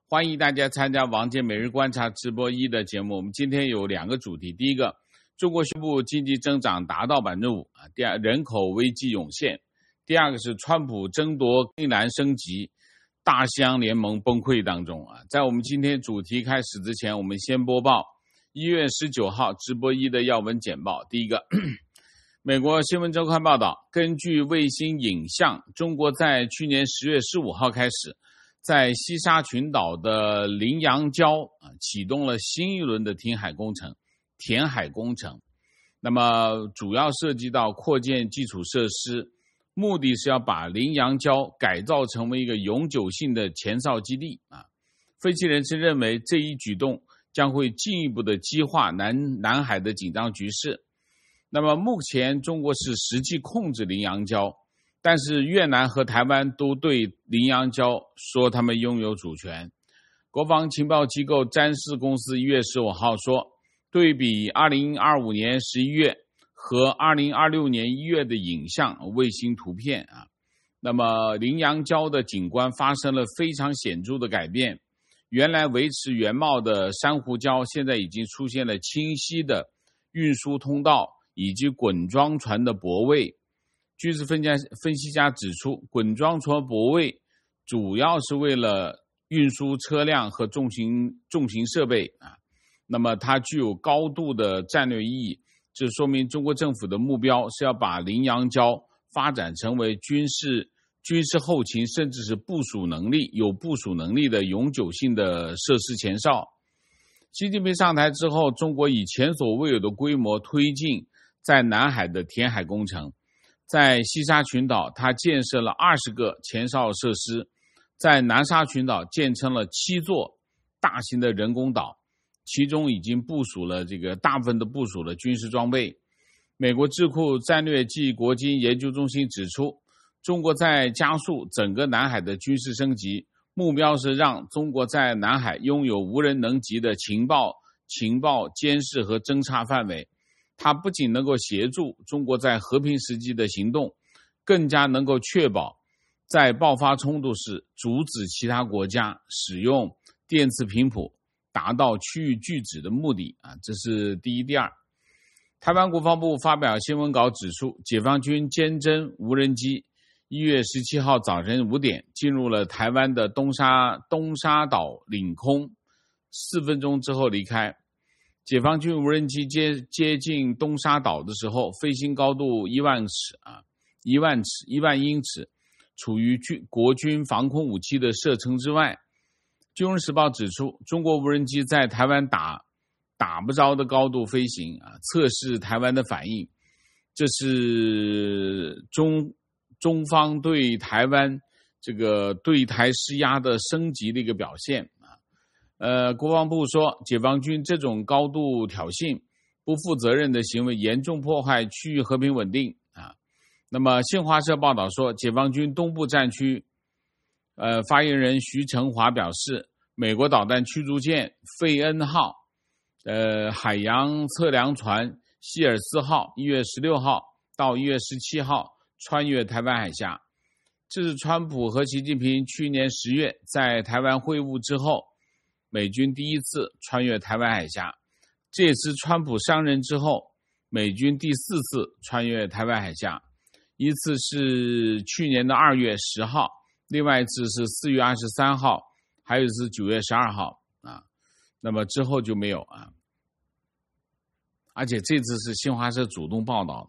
欢迎大家参加王健每日观察直播1的节目。我们今天有2个主题，第一个，中国宣布经济增长达到 5%， 第二，人口危机涌现，第二个是川普争夺更南升级，大西洋联盟崩溃当中。在我们今天主题开始之前，我们先播报1月19号直播1的要闻简报。第一个，美国新闻周刊报道，根据卫星影像，中国在去年10月15号开始在西沙群岛的羚羊礁启动了新一轮的填海工程。那么主要涉及到扩建基础设施，目的是要把羚羊礁改造成为一个永久性的前哨基地。分析人士认为，这一举动将会进一步的激化南海的紧张局势。那么目前中国是实际控制羚羊礁，但是越南和台湾都对羚羊礁说他们拥有主权。国防情报机构詹氏公司1月15号说，对比2025年11月和2026年1月的影像卫星图片，那么羚羊礁的景观发生了非常显著的改变。原来维持原貌的珊瑚礁现在已经出现了清晰的运输通道以及滚装船的泊位。据分析家指出，滚装船泊位主要是为了运输车辆和重型设备，那么它具有高度的战略意义。这说明中国政府的目标是要把羚羊礁发展成为军事后勤甚至是有部署能力的永久性的设施前哨。习近平上台之后，中国以前所未有的规模推进在南海的填海工程。在西沙群岛，它建设了20个前哨设施；在南沙群岛建成了7座大型的人工岛，其中已经大部分的部署了军事装备。美国智库战略暨国经研究中心指出，中国在加速整个南海的军事升级，目标是让中国在南海拥有无人能及的情报、监视和侦察范围。它不仅能够协助中国在和平时期的行动，更加能够确保在爆发冲突时阻止其他国家使用电磁频谱达到区域拒止的目的。这是第一。第二，台湾国防部发表新闻稿指出，解放军监侦无人机1月17号早晨5点进入了台湾的东沙岛领空，4分钟之后离开。解放军无人机接近东沙岛的时候，飞行高度1万英尺，处于国军防空武器的射程之外。金融时报指出，中国无人机在台湾打不着的高度飞行，测试台湾的反应。这是中方对台湾对台施压的升级的一个表现。国防部说，解放军这种高度挑衅、不负责任的行为严重破坏区域和平稳定。那么新华社报道说，解放军东部战区发言人徐成华表示，美国导弹驱逐舰费恩号、海洋测量船希尔斯号1月16号到1月17号穿越台湾海峡。这是川普和习近平去年10月在台湾会晤之后，美军第一次穿越台湾海峡。这也是川普上任之后美军第4次穿越台湾海峡，一次是去年的2月10号，另外一次是4月23号，还有一次9月12号。那么之后就没有。而且这次是新华社主动报道，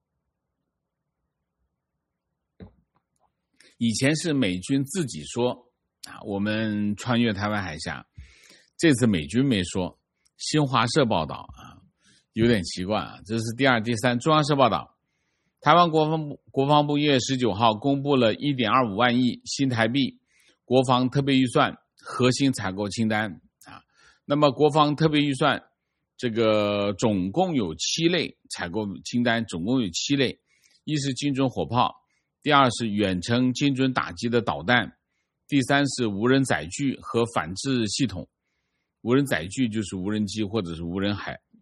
以前是美军自己说我们穿越台湾海峡，这次美军没说，新华社报道有点奇怪。这是第二。第三，中央社报道，台湾国防部1月19号公布了 1.25 万亿新台币国防特别预算核心采购清单。那么国防特别预算总共有7类采购清单，总共有7类。一是精准火炮，第二是远程精准打击的导弹，第三是无人载具和反制系统。无人载具就是无人机或者是无人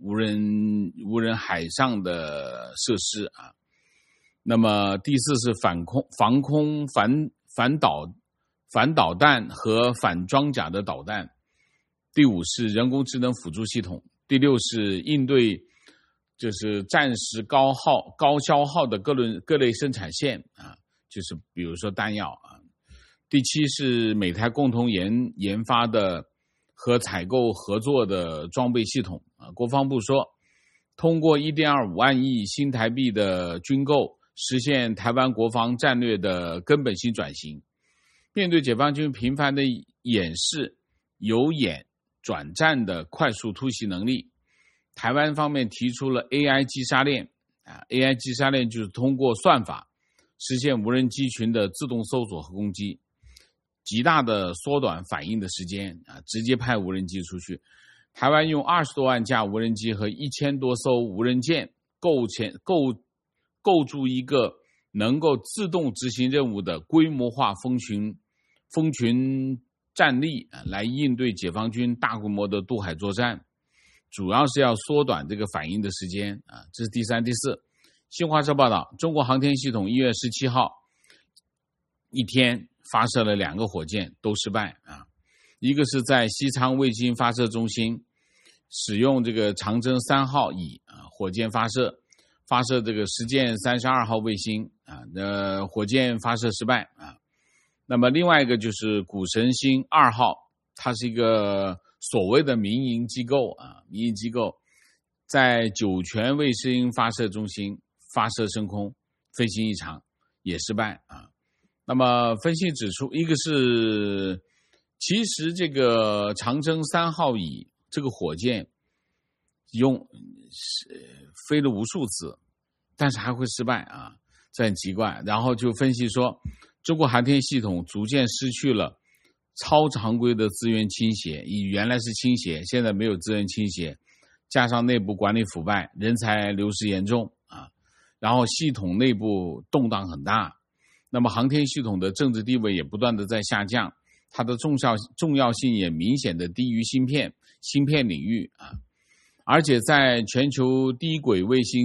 海上的设施。那么第四是防空反反导弹和反装甲的导弹。第5是人工智能辅助系统。第6是应对就是战时高消耗的各类生产线啊，就是比如说弹药啊。第7是美台共同研发的和采购合作的装备系统啊。国防部说，通过 1.25 万亿新台币的军购，实现台湾国防战略的根本性转型。面对解放军频繁的演示，由演转战的快速突袭能力，台湾方面提出了 AI 击杀链啊 ，AI 击杀链就是通过算法实现无人机群的自动搜索和攻击，极大的缩短反应的时间啊，直接派无人机出去。台湾用20多万架无人机和1000多艘无人舰构筑一个能够自动执行任务的规模化蜂群战力来应对解放军大规模的渡海作战，主要是要缩短这个反应的时间啊。这是第3、第4。新华社报道，中国航天系统1月17号一天发射了2个火箭，都失败啊。一个是在西昌卫星发射中心使用这个长征3号乙火箭发射这个实践32号卫星啊，火箭发射失败啊。那么另外一个就是谷神星2号，它是一个所谓的民营机构啊，在酒泉卫星发射中心发射升空，飞行异常也失败啊。那么分析指出，一个是其实这个长征3号乙这个火箭飞了无数次，但是还会失败啊，这很奇怪。然后就分析说，中国航天系统逐渐失去了超常规的资源倾斜，原来是倾斜，现在没有资源倾斜，加上内部管理腐败，人才流失严重啊，然后系统内部动荡很大，那么航天系统的政治地位也不断的在下降，它的重要性也明显的低于芯片领域啊。而且在全球低轨卫星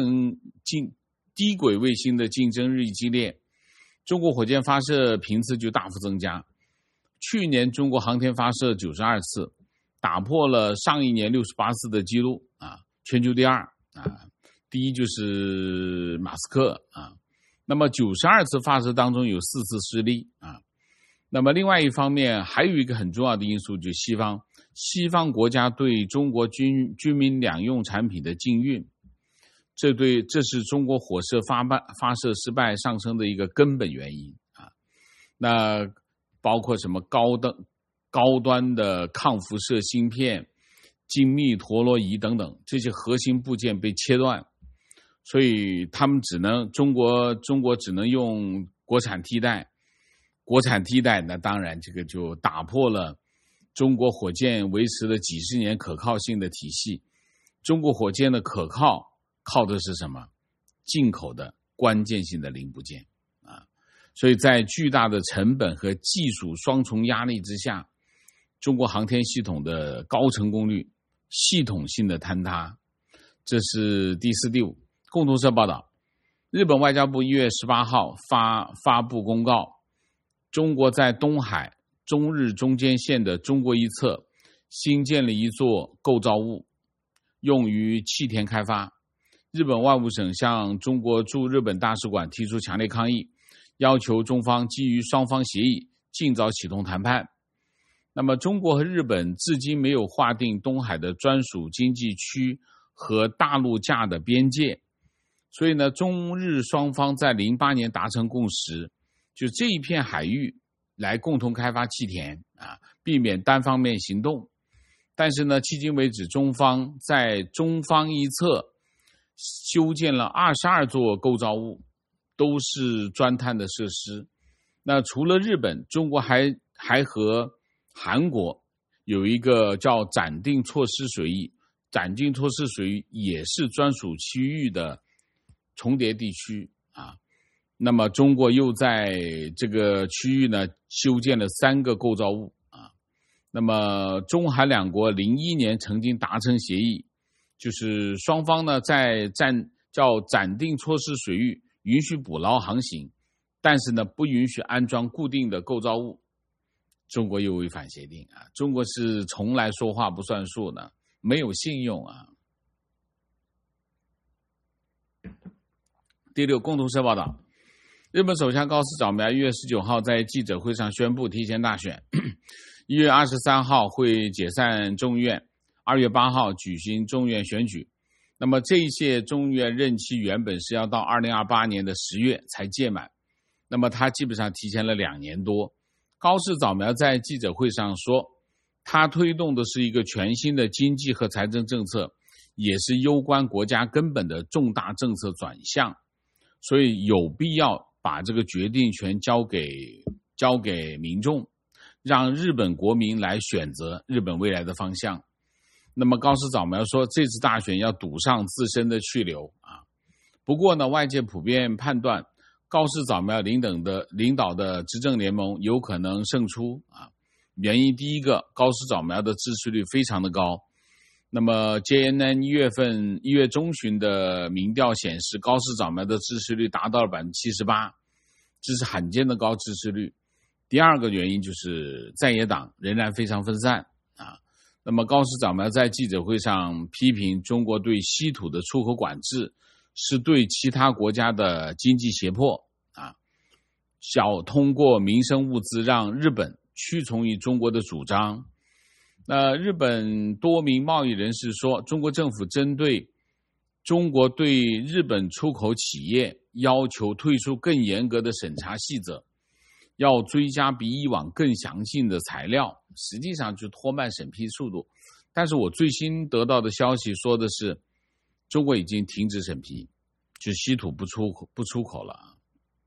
的竞争日益激烈，中国火箭发射频次就大幅增加。去年中国航天发射92次，打破了上一年68次的记录啊，全球第2啊，第1就是马斯克啊。那么92次发射当中有4次失利啊。那么另外一方面还有一个很重要的因素，就是西方国家对中国军民两用产品的禁运，这是中国火箭发射失败上升的一个根本原因啊。那包括什么高端的抗辐射芯片、精密陀螺仪等等，这些核心部件被切断，所以他们中国只能用国产替代，那当然这个就打破了中国火箭维持了几十年可靠性的体系。中国火箭的可靠的是什么？进口的关键性的零部件啊。所以在巨大的成本和技术双重压力之下，中国航天系统的高成功率系统性的坍塌。这是第4、第5。共同社报道，日本外交部1月18号发布公告，中国在东海中日中间线的中国一侧新建了一座构造物，用于气田开发。日本外务省向中国驻日本大使馆提出强烈抗议，要求中方基于双方协议尽早启动谈判。那么中国和日本至今没有划定东海的专属经济区和大陆架的边界，所以呢，中日双方在08年达成共识，就这一片海域来共同开发气田啊，避免单方面行动。但是呢，迄今为止，中方在中方一侧修建了22座构造物，都是钻探的设施。那除了日本，中国还和韩国有一个叫暂定措施水域，暂定措施水域也是专属区域的重叠地区啊。那么中国又在这个区域呢修建了3个构造物啊。那么中韩两国01年曾经达成协议，就是双方呢在叫暂定措施水域允许捕捞航行，但是呢不允许安装固定的构造物中国又违反协定啊！中国是从来说话不算数的，没有信用啊。第六，共同社报道，日本首相高市早苗1月19号在记者会上宣布提前大选，1月23号会解散众议院，2月8号举行众议院选举。那么这一届众议院任期原本是要到2028年的10月才届满，那么他基本上提前了2年多。高市早苗在记者会上说，他推动的是一个全新的经济和财政政策，也是攸关国家根本的重大政策转向，所以有必要把这个决定权交给民众，让日本国民来选择日本未来的方向。那么高市早苗说，这次大选要赌上自身的去留啊。不过呢，外界普遍判断高市早苗领导的执政联盟有可能胜出啊。原因第一个，高市早苗的支持率非常的高。那么 JNN 1月中旬的民调显示，高市早苗的支持率达到了 78%， 这是罕见的高支持率。第二个原因就是在野党仍然非常分散啊。那么高市早苗在记者会上批评中国对稀土的出口管制是对其他国家的经济胁迫啊，想通过民生物资让日本屈从于中国的主张。日本多名贸易人士说，中国政府针对中国对日本出口企业要求推出更严格的审查细则，要追加比以往更详细的材料，实际上就拖慢审批速度。但是我最新得到的消息说的是，中国已经停止审批，就稀土不出口了。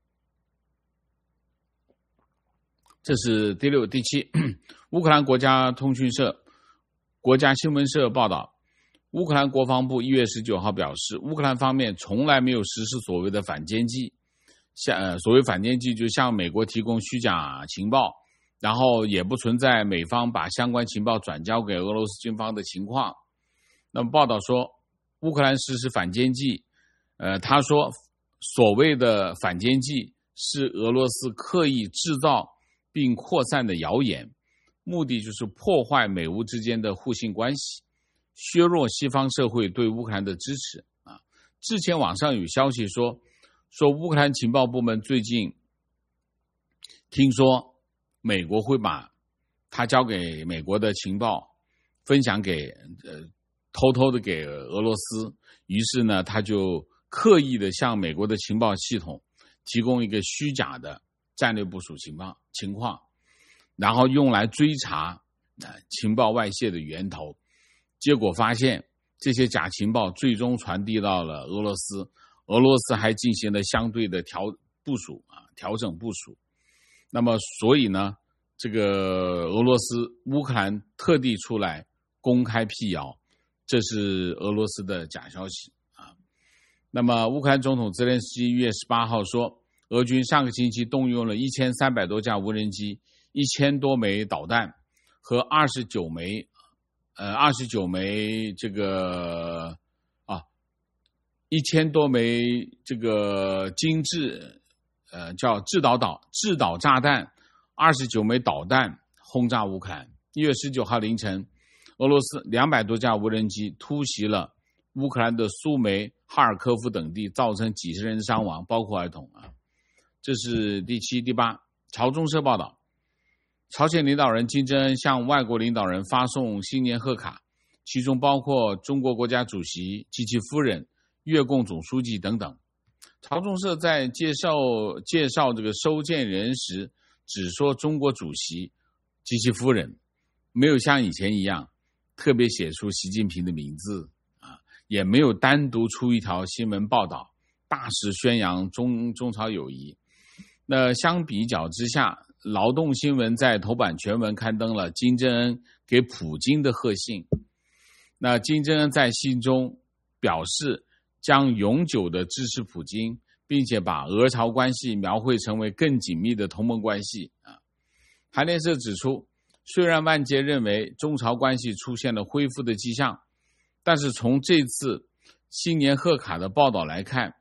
这是第六。第七，乌克兰国家通讯社、国家新闻社报道，乌克兰国防部1月19号表示，乌克兰方面从来没有实施所谓的反间计，所谓反间计就向美国提供虚假情报，然后也不存在美方把相关情报转交给俄罗斯军方的情况。那么报道说，乌克兰实施反间计，他说所谓的反间计是俄罗斯刻意制造并扩散的谣言，目的就是破坏美乌之间的互信关系，削弱西方社会对乌克兰的支持啊。之前网上有消息说乌克兰情报部门最近听说美国会把他交给美国的情报分享给偷偷的给俄罗斯，于是呢他就刻意的向美国的情报系统提供一个虚假的战略部署情况，然后用来追查情报外泄的源头。结果发现这些假情报最终传递到了俄罗斯，俄罗斯还进行了相对的调整部署。那么所以呢，这个乌克兰特地出来公开辟谣，这是俄罗斯的假消息啊。那么乌克兰总统泽连斯基1月18号说，俄军上个星期动用了1300多架无人机、1000多枚导弹和29枚这个1000多枚这个精致叫制导炸弹，29枚导弹轰炸乌克兰。1月19号凌晨，俄罗斯200多架无人机突袭了乌克兰的苏梅、哈尔科夫等地，造成几十人伤亡，包括儿童啊。这是第七。第八，朝中社报道，朝鲜领导人金正恩向外国领导人发送新年贺卡，其中包括中国国家主席及其夫人、越共总书记等等。朝中社在介绍这个收件人时，只说中国主席及其夫人，没有像以前一样特别写出习近平的名字啊，也没有单独出一条新闻报道，大肆宣扬中朝友谊。那相比较之下，劳动新闻在头版全文刊登了金正恩给普京的贺信。那金正恩在信中表示将永久的支持普京，并且把俄朝关系描绘成为更紧密的同盟关系啊。韩联社指出，虽然外界认为中朝关系出现了恢复的迹象，但是从这次新年贺卡的报道来看，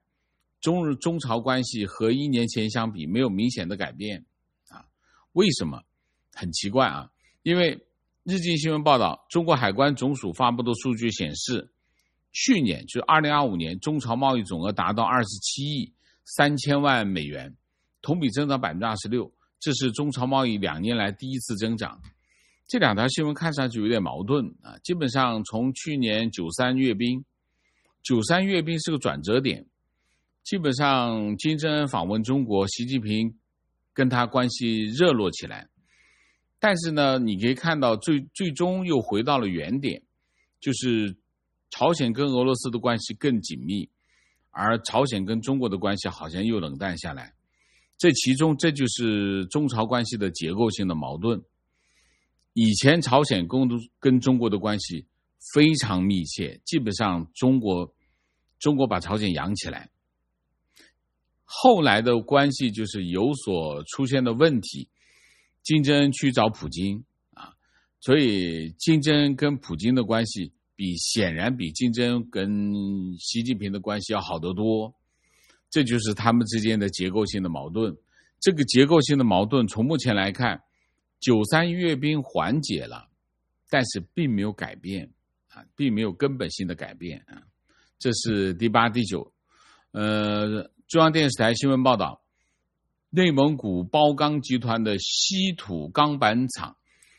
中朝关系和1年前相比没有明显的改变啊。为什么？ 很奇怪啊，因为日经新闻报道，中国海关总署发布的数据显示，去年就是2025年，中朝贸易总额达到27亿3000万美元，同比增长 26%， 这是中朝贸易2年来第一次增长。这两条新闻看上去有点矛盾啊。基本上从去年93阅兵是个转折点，基本上金正恩访问中国，习近平跟他关系热络起来。但是呢，你可以看到最终又回到了原点，就是朝鲜跟俄罗斯的关系更紧密，而朝鲜跟中国的关系好像又冷淡下来。这就是中朝关系的结构性的矛盾。以前朝鲜跟中国的关系非常密切，基本上中国把朝鲜养起来。后来的关系就是有所出现的问题，金正恩去找普京啊，所以金正恩跟普京的关系显然比金正恩跟习近平的关系要好得多。这就是他们之间的结构性的矛盾。这个结构性的矛盾从目前来看，93阅兵缓解了，但是并没有改变啊，并没有根本性的改变啊。这是第8、第9。中央电视台新闻报道，内蒙古包钢集团的稀土钢板材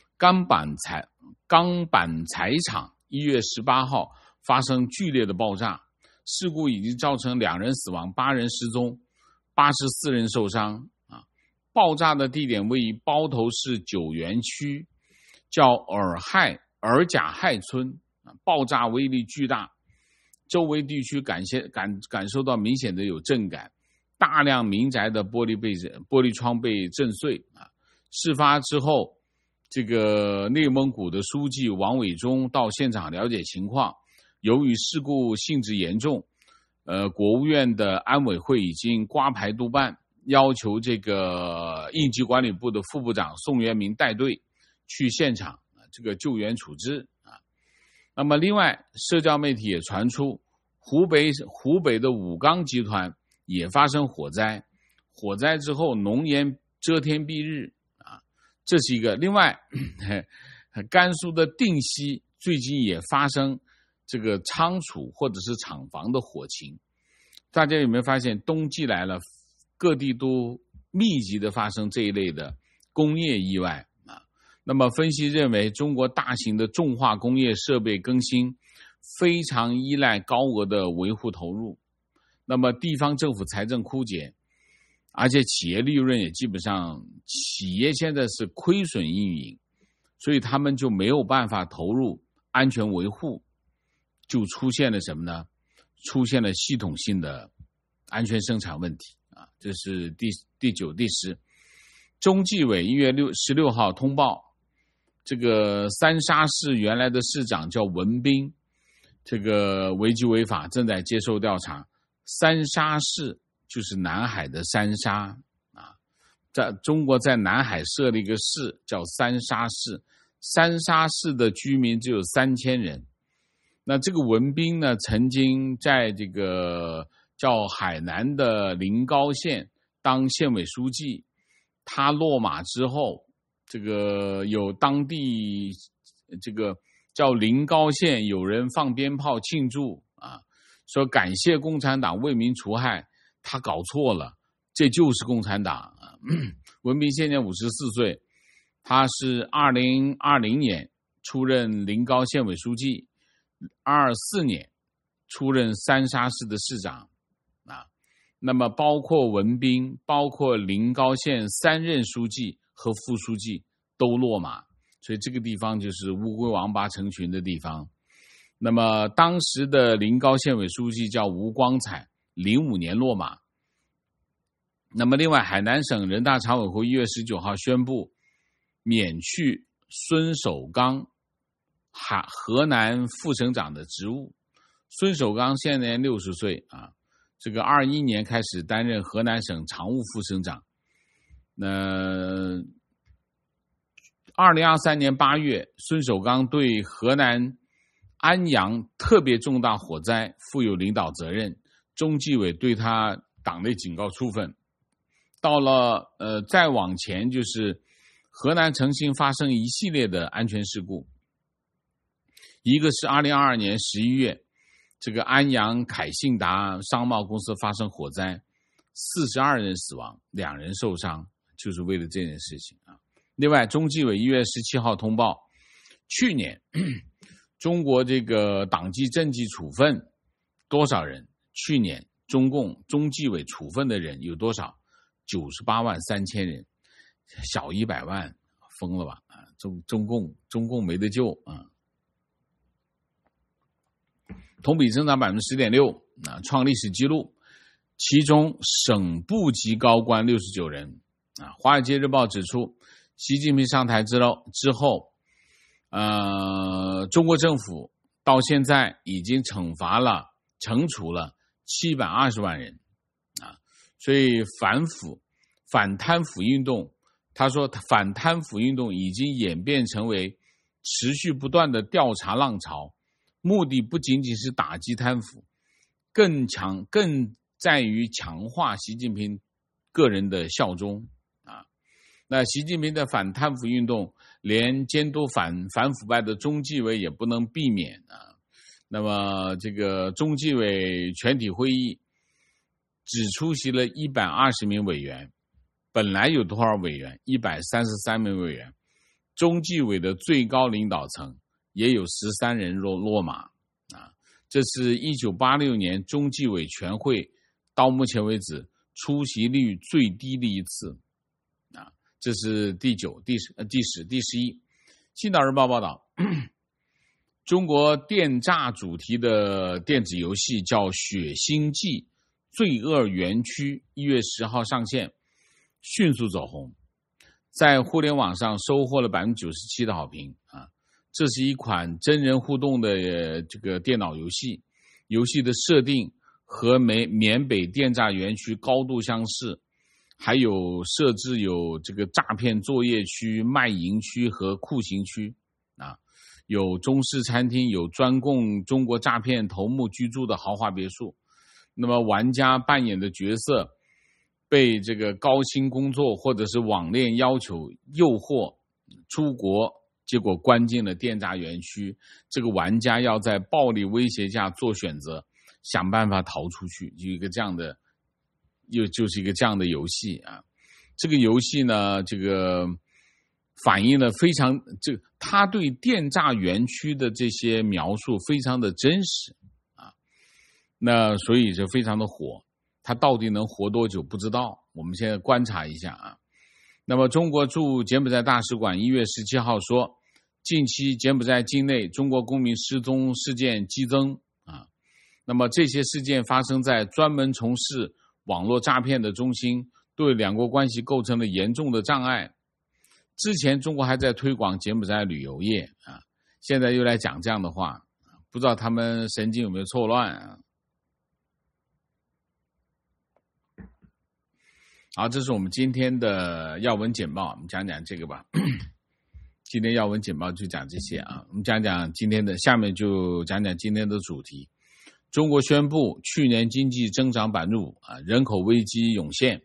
厂1月18号发生剧烈的爆炸，事故已经造成2人死亡、8人失踪、84人受伤。爆炸的地点位于包头市九原区，叫尔甲亥村，爆炸威力巨大，周围地区感受到明显的有震感，大量民宅的玻璃窗被震碎。事发之后，这个内蒙古的书记王伟忠到现场了解情况，由于事故性质严重，国务院的安委会已经刮牌督办，要求这个应急管理部的副部长宋元明带队去现场这个救援处置啊。那么另外，社交媒体也传出湖北的武钢集团也发生火灾，火灾之后浓烟遮天蔽日啊，这是一个。另外，甘肃的定西最近也发生这个仓储或者是厂房的火情。大家有没有发现，冬季来了，各地都密集的发生这一类的工业意外啊。那么分析认为，中国大型的重化工业设备更新非常依赖高额的维护投入，那么地方政府财政枯竭，而且企业利润也基本上，企业现在是亏损运营，所以他们就没有办法投入安全维护，就出现了什么呢？出现了系统性的安全生产问题啊。这是第9、第10。中纪委1月16号通报，这个三沙市原来的市长叫文彬，这个违纪违法正在接受调查。三沙市就是南海的三沙啊，在中国在南海设了一个市叫三沙市，三沙市的居民只有3000人。那这个文彬呢，曾经在这个叫海南的临高县当县委书记，他落马之后，这个有当地这个叫临高县有人放鞭炮庆祝啊，说感谢共产党为民除害，他搞错了，这就是共产党啊。文彬现年54岁，他是2020年出任临高县委书记，24年出任三沙市的市长啊。那么包括文彬，包括临高县3任书记和副书记都落马，所以这个地方就是乌龟王八成群的地方。那么当时的临高县委书记叫吴光彩，05年落马。那么另外，海南省人大常委会1月19号宣布免去孙守刚河南副省长的职务。孙守刚现年60岁啊，这个21年开始担任河南省常务副省长。2023年8月，孙守刚对河南安阳特别重大火灾负有领导责任，中纪委对他党内警告处分。到了再往前就是河南诚信发生一系列的安全事故，一个是2022年11月，这个安阳凯信达商贸公司发生火灾，42人死亡，2人受伤，就是为了这件事情啊。另外，中纪委1月17号通报，去年中国这个党纪政纪处分多少人？去年中纪委处分的人有多少？98万3千人，小100万，疯了吧？啊，中共没得救啊！同比增长 10.6%， 创历史纪录。其中省部级高官69人。华尔街日报指出，习近平上台之后，中国政府到现在已经惩处了720万人啊，所以反贪腐运动，他说反贪腐运动已经演变成为持续不断的调查浪潮，目的不仅仅是打击贪腐，更在于强化习近平个人的效忠啊。那习近平的反贪腐运动，连监督反腐败的中纪委也不能避免啊。那么这个中纪委全体会议只出席了120名委员，本来有多少委员？133名委员，中纪委的最高领导层也有13人落马啊，这是1986年中纪委全会到目前为止出席率最低的一次啊，这是第10、第11。青岛日报报道，中国电诈主题的电子游戏叫《血腥记：罪恶园区》，1月10号上线，迅速走红，在互联网上收获了 97% 的好评啊。这是一款真人互动的这个电脑游戏，游戏的设定和缅北电诈园区高度相似，还有设置有这个诈骗作业区、卖淫区和酷刑区啊，有中式餐厅，有专供中国诈骗头目居住的豪华别墅。那么玩家扮演的角色被这个高薪工作或者是网恋要求诱惑出国，结果关进了电诈园区，这个玩家要在暴力威胁下做选择，想办法逃出去，就是一个这样的游戏啊。这个游戏呢，这个反映了他对电诈园区的这些描述非常的真实啊，那所以就非常的火。它到底能活多久不知道，我们现在观察一下啊。那么中国驻柬埔寨大使馆1月17号说，近期柬埔寨境内中国公民失踪事件激增啊。那么这些事件发生在专门从事网络诈骗的中心，对两国关系构成了严重的障碍。之前中国还在推广柬埔寨旅游业啊，现在又来讲这样的话，不知道他们神经有没有错乱啊？好，这是我们今天的要闻简报，我们讲讲这个吧。今天要闻简报就讲这些啊，我们讲讲今天的，下面就讲讲今天的主题。中国宣布去年经济增长 5% 啊，人口危机涌现。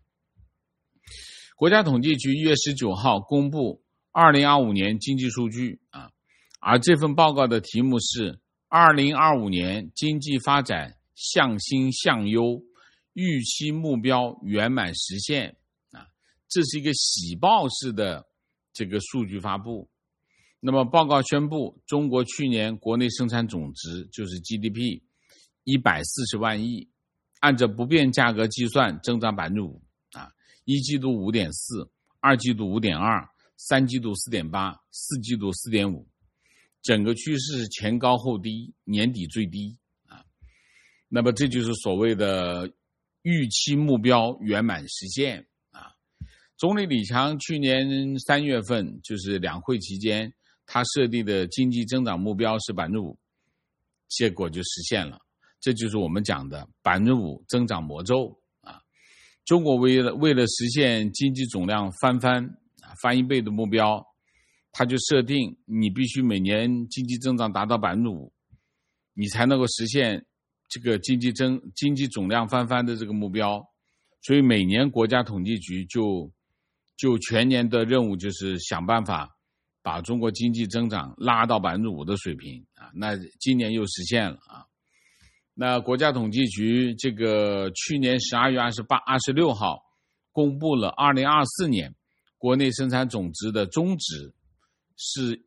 国家统计局1月19号公布2025年经济数据啊，而这份报告的题目是2025年经济发展向新向优，预期目标圆满实现啊，这是一个喜报式的这个数据发布。那么报告宣布，中国去年国内生产总值就是 GDP 140万亿，按照不变价格计算增长 5% 啊，一季度 5.4%， 二季度 5.2%， 三季度 4.8%， 四季度 4.5%， 整个趋势是前高后低，年底最低啊。那么这就是所谓的预期目标圆满实现啊。总理李强去年3月份就是两会期间，他设定的经济增长目标是 5%， 结果就实现了。这就是我们讲的 5% 增长魔咒啊。中国为了实现经济总量翻1倍的目标，他就设定你必须每年经济增长达到 5%， 你才能够实现这个经济总量翻番的这个目标。所以每年国家统计局就就全年的任务就是想办法把中国经济增长拉到 5% 的水平啊，那今年又实现了啊。那国家统计局这个去年12月26号公布了2024年国内生产总值的中值是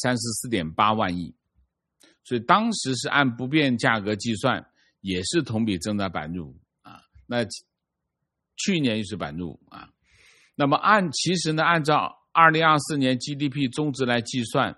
134.8 万亿，所以当时是按不变价格计算，也是同比增长 5% 啊。那去年又是 5% 啊。那么其实呢，按照2024年 GDP 中值来计算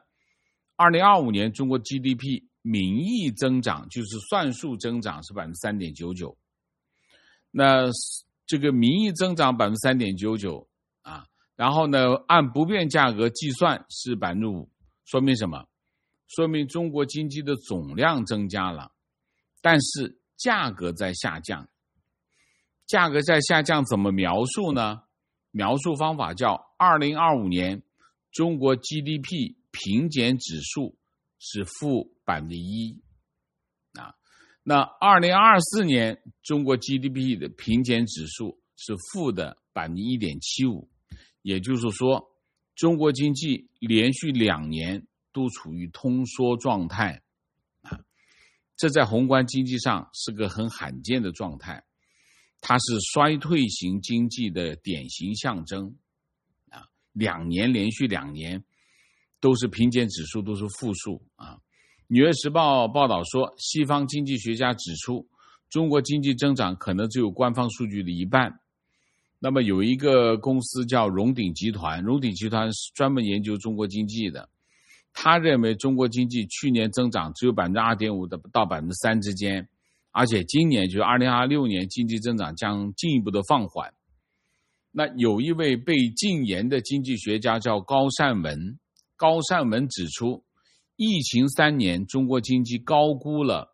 ，2025年中国 GDP 名义增长就是算术增长是 3.99%， 那这个名义增长 3.99% 啊，然后呢按不变价格计算是 5%， 说明什么？说明中国经济的总量增加了，但是价格在下降。价格在下降怎么描述呢？描述方法叫2025年中国 GDP 平减指数是负 1% 啊。那2024年中国 GDP 的平减指数是负的 1.75%， 也就是说中国经济连续2年都处于通缩状态啊，这在宏观经济上是个很罕见的状态，它是衰退型经济的典型象征啊，连续2年都是平减指数都是负数啊。纽约时报报道说，西方经济学家指出，中国经济增长可能只有官方数据的一半。那么有一个公司叫荣鼎集团，荣鼎集团是专门研究中国经济的，他认为中国经济去年增长只有 2.5% 到 3% 之间，而且今年就是2026年经济增长将进一步的放缓。那有一位被禁言的经济学家叫高善文，高善文指出，疫情3年中国经济高估了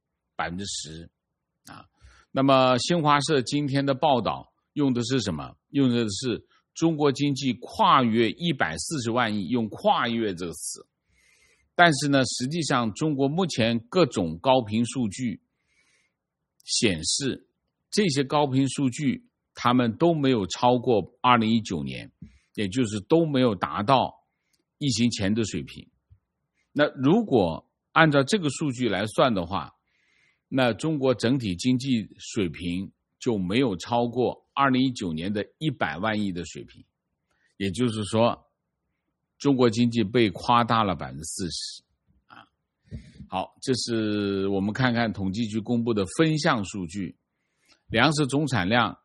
10% 啊。那么新华社今天的报道用的是什么？用的是中国经济跨越140万亿，用跨越这个词。但是呢，实际上中国目前各种高频数据显示，这些高频数据他们都没有超过2019年，也就是都没有达到疫情前的水平。那如果按照这个数据来算的话，那中国整体经济水平就没有超过2019年的100万亿的水平，也就是说中国经济被夸大了 40% 啊。好，这是我们看看统计局公布的分项数据。粮食总产量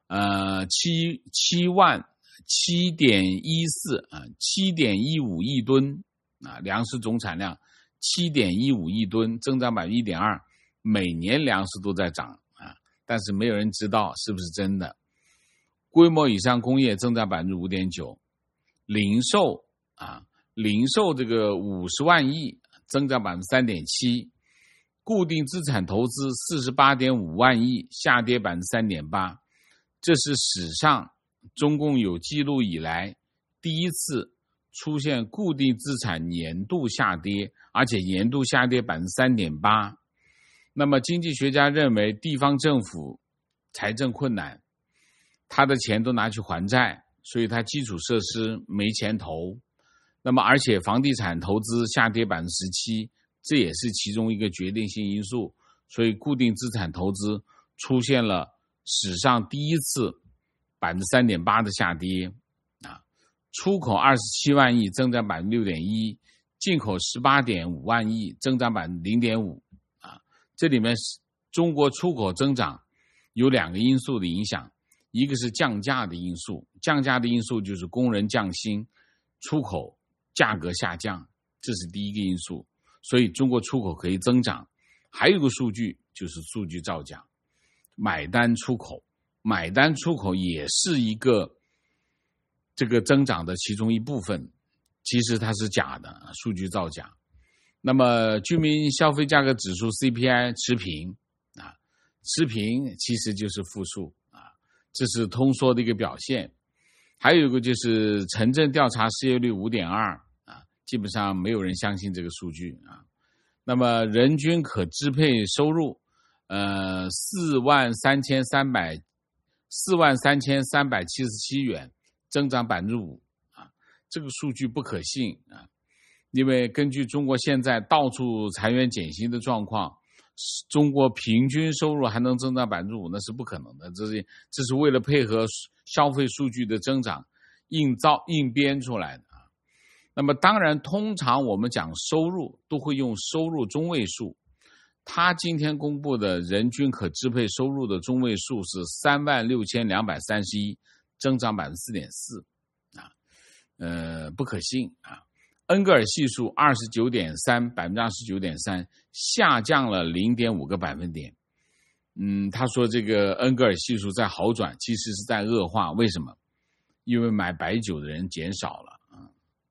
7.15亿吨啊，粮食总产量7.15亿吨，增长 1.2%， 每年粮食都在涨啊，但是没有人知道是不是真的。规模以上工业增长 5.9%， 零售这个50万亿增长 3.7%， 固定资产投资 48.5 万亿下跌 3.8%， 这是史上中共有记录以来第一次出现固定资产年度下跌，而且年度下跌 3.8%。 那么经济学家认为地方政府财政困难，他的钱都拿去还债，所以他基础设施没钱投，那么而且房地产投资下跌 17%， 这也是其中一个决定性因素，所以固定资产投资出现了史上第一次 3.8% 的下跌啊。出口27万亿增长 6.1%， 进口 18.5 万亿增长 0.5% 啊。这里面中国出口增长有2个因素的影响，一个是降价的因素，降价的因素就是工人降薪，出口价格下降，这是第一个因素，所以中国出口可以增长。还有一个数据就是数据造假，买单出口也是一个这个增长的其中一部分，其实它是假的，数据造假。那么居民消费价格指数 CPI 持平啊，持平其实就是负数啊，这是通缩的一个表现。还有一个就是城镇调查失业率 5.2 啊，基本上没有人相信这个数据啊。那么人均可支配收入4万3377元， 增长 5%啊，这个数据不可信啊，因为根据中国现在到处裁员减薪的状况，中国平均收入还能增长 5%， 那是不可能的，这是为了配合消费数据的增长硬编出来的。那么当然通常我们讲收入都会用收入中位数，他今天公布的人均可支配收入的中位数是36,231，增长 4.4%啊，不可信啊。恩格尔系数 29.3%， 下降了 0.5个百分点。他说这个恩格尔系数在好转，其实是在恶化。为什么？因为买白酒的人减少了啊，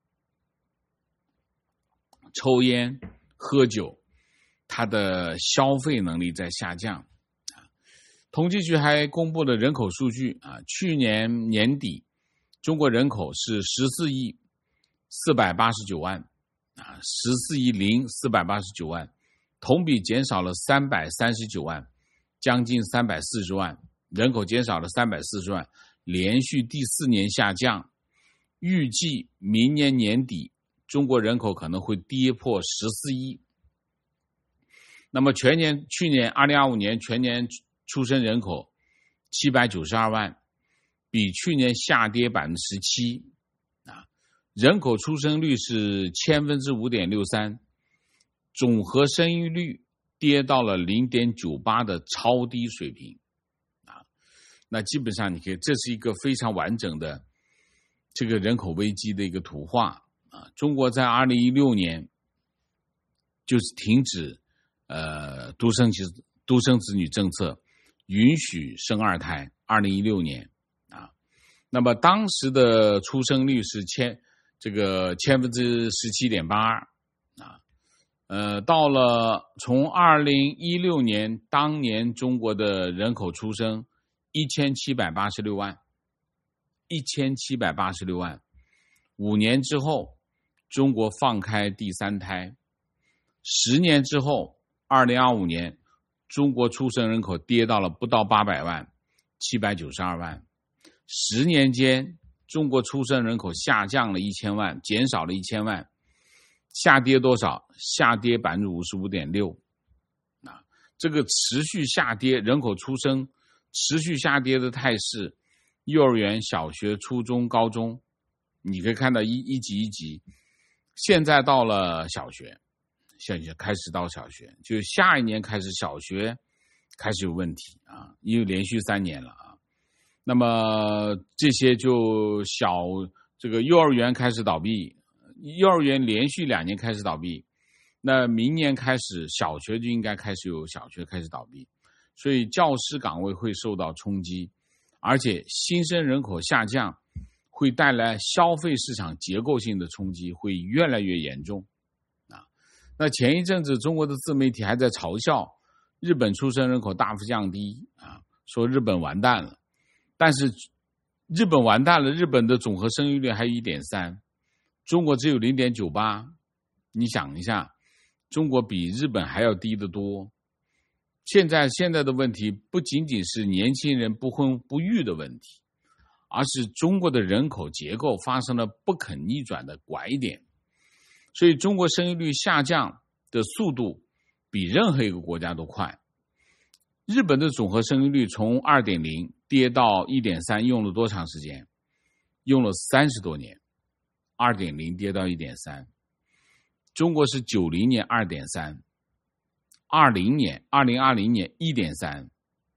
抽烟喝酒，它的消费能力在下降。统计局还公布了人口数据啊，去年年底中国人口是14亿489万啊，14亿489万，同比减少了339万，将近340万，人口减少了340万，连续第4年下降。预计明年年底中国人口可能会跌破14亿。那么去年2025年全年出生人口792万，比去年下跌 17%啊，人口出生率是5.63%，总和生育率跌到了 0.98 的超低水平啊。那基本上你可以，这是一个非常完整的这个人口危机的一个图画啊。中国在2016年就是停止独生子女政策，允许生2胎，2016年啊。那么当时的出生率是17.82%啊。到了从2016年，当年中国的人口出生1786万，1786万，5年之后，中国放开第3胎，10年之后，2025年，中国出生人口跌到了不到800万，792万，10年间，中国出生人口下降了1000万，减少了1000万，下跌多少？下跌 55.6%啊，这个持续下跌，人口出生持续下跌的态势，幼儿园、小学、初中、高中，你可以看到一级一级，现在到了小学，开始到小学，就下一年开始小学开始有问题啊，因为连续3年了啊。那么这些就这个幼儿园开始倒闭，幼儿园连续2年开始倒闭，那明年开始小学就应该开始有小学开始倒闭，所以教师岗位会受到冲击，而且新生人口下降会带来消费市场结构性的冲击，会越来越严重啊。那前一阵子中国的自媒体还在嘲笑日本出生人口大幅降低啊，说日本完蛋了，但是日本完蛋了，日本的总和生育率还有 1.3%， 中国只有 0.98%， 你想一下，中国比日本还要低得多。现在的问题不仅仅是年轻人不婚不育的问题，而是中国的人口结构发生了不可逆转的拐点，所以中国生育率下降的速度比任何一个国家都快。日本的总和生育率从 2.0 跌到 1.3 用了多长时间？用了30多年。2.0 跌到 1.3， 中国是90年 2.3， 2020年 1.3，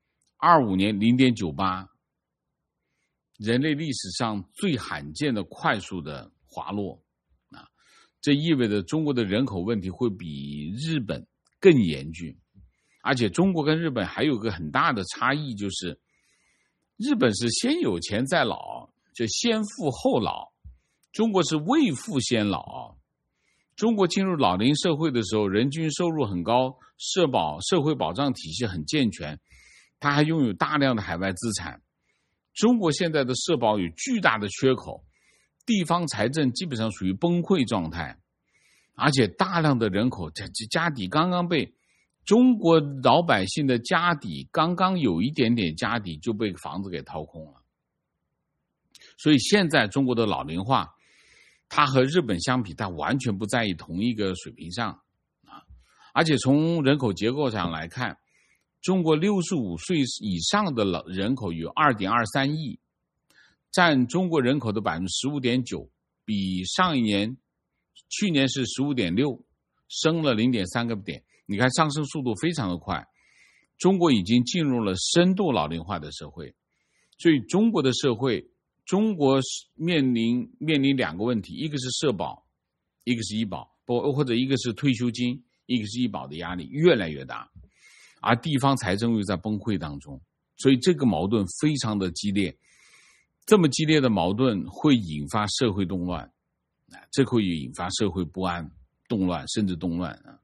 25年 0.98， 人类历史上最罕见的快速的滑落啊！这意味着中国的人口问题会比日本更严峻，而且中国跟日本还有个很大的差异，就是日本是先有钱再老，就先富后老，中国是未富先老。中国进入老龄社会的时候，人均收入很高，社会保障体系很健全，它还拥有大量的海外资产。中国现在的社保有巨大的缺口，地方财政基本上属于崩溃状态，而且大量的人口家底刚刚被中国老百姓的家底刚刚有一点点家底就被房子给掏空了， 所以现在中国的老龄化，它和日本相比，它完全不在于同一个水平上啊。而且从人口结构上来看，中国65岁以上的人口有 2.23 亿，占中国人口的 15.9%， 比上一年去年是 15.6%， 升了 0.3个点。你看上升速度非常的快，中国已经进入了深度老龄化的社会。所以中国的社会，中国面临两个问题，一个是社保，一个是医保，或者一个是退休金，一个是医保的压力越来越大，而地方财政又在崩溃当中，所以这个矛盾非常的激烈。这么激烈的矛盾会引发社会动乱，这会引发社会不安、动乱，甚至动乱啊。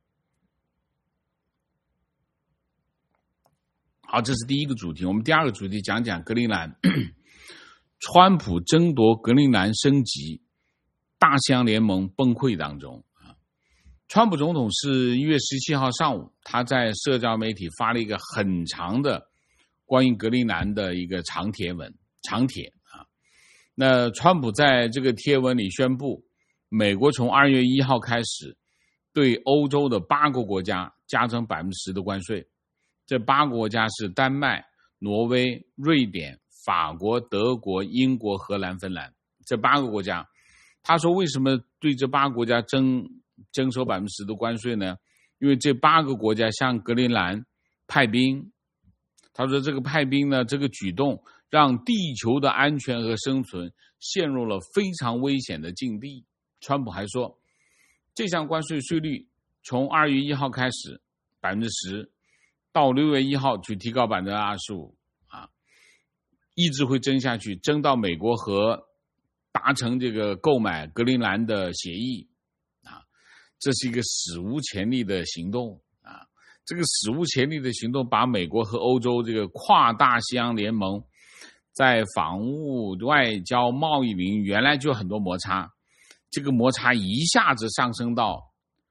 好，这是第一个主题。我们第二个主题讲讲格陵兰。川普争夺格陵兰升级，大西洋联盟崩溃当中。川普总统是1月17号上午，他在社交媒体发了一个很长的关于格陵兰的一个长帖啊。那川普在这个贴文里宣布，美国从2月1号开始对欧洲的8个国家加征 10% 的关税。这8个国家是丹麦、挪威、瑞典、法国、德国、英国、荷兰、芬兰。这8个国家，他说为什么对这8个国家征收 10% 的关税呢？因为这8个国家向格陵兰派兵。他说这个派兵呢，这个举动让地球的安全和生存陷入了非常危险的境地。川普还说，这项关税税率从2月1号开始 10%， 到6月1号去提高 25%， 一直会征下去，征到美国和达成这个购买格陵兰的协议啊。这是一个史无前例的行动啊！这个史无前例的行动把美国和欧洲这个跨大西洋联盟在防务、外交、贸易领域原来就有很多摩擦，这个摩擦一下子上升到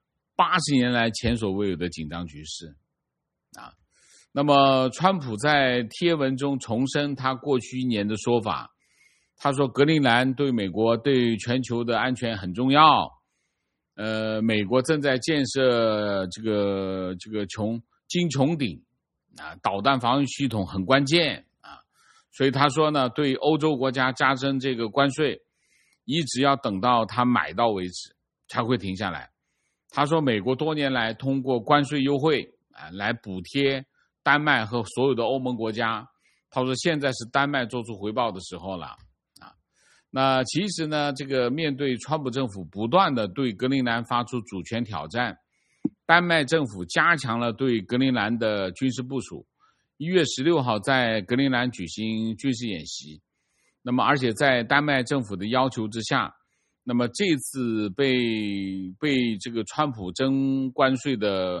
80年来前所未有的紧张局势啊。那么川普在贴文中重申他过去1年的说法，他说格陵兰对美国对全球的安全很重要，美国正在建设这个金穹顶啊，导弹防御系统很关键啊，所以他说呢，对欧洲国家加征这个关税，一直要等到他买到为止才会停下来。他说美国多年来通过关税优惠来补贴丹麦和所有的欧盟国家，他说现在是丹麦做出回报的时候了啊。那其实呢，这个面对川普政府不断的对格陵兰发出主权挑战，丹麦政府加强了对格陵兰的军事部署。1月16号在格陵兰举行军事演习，那么而且在丹麦政府的要求之下，那么这次被这个川普征关税的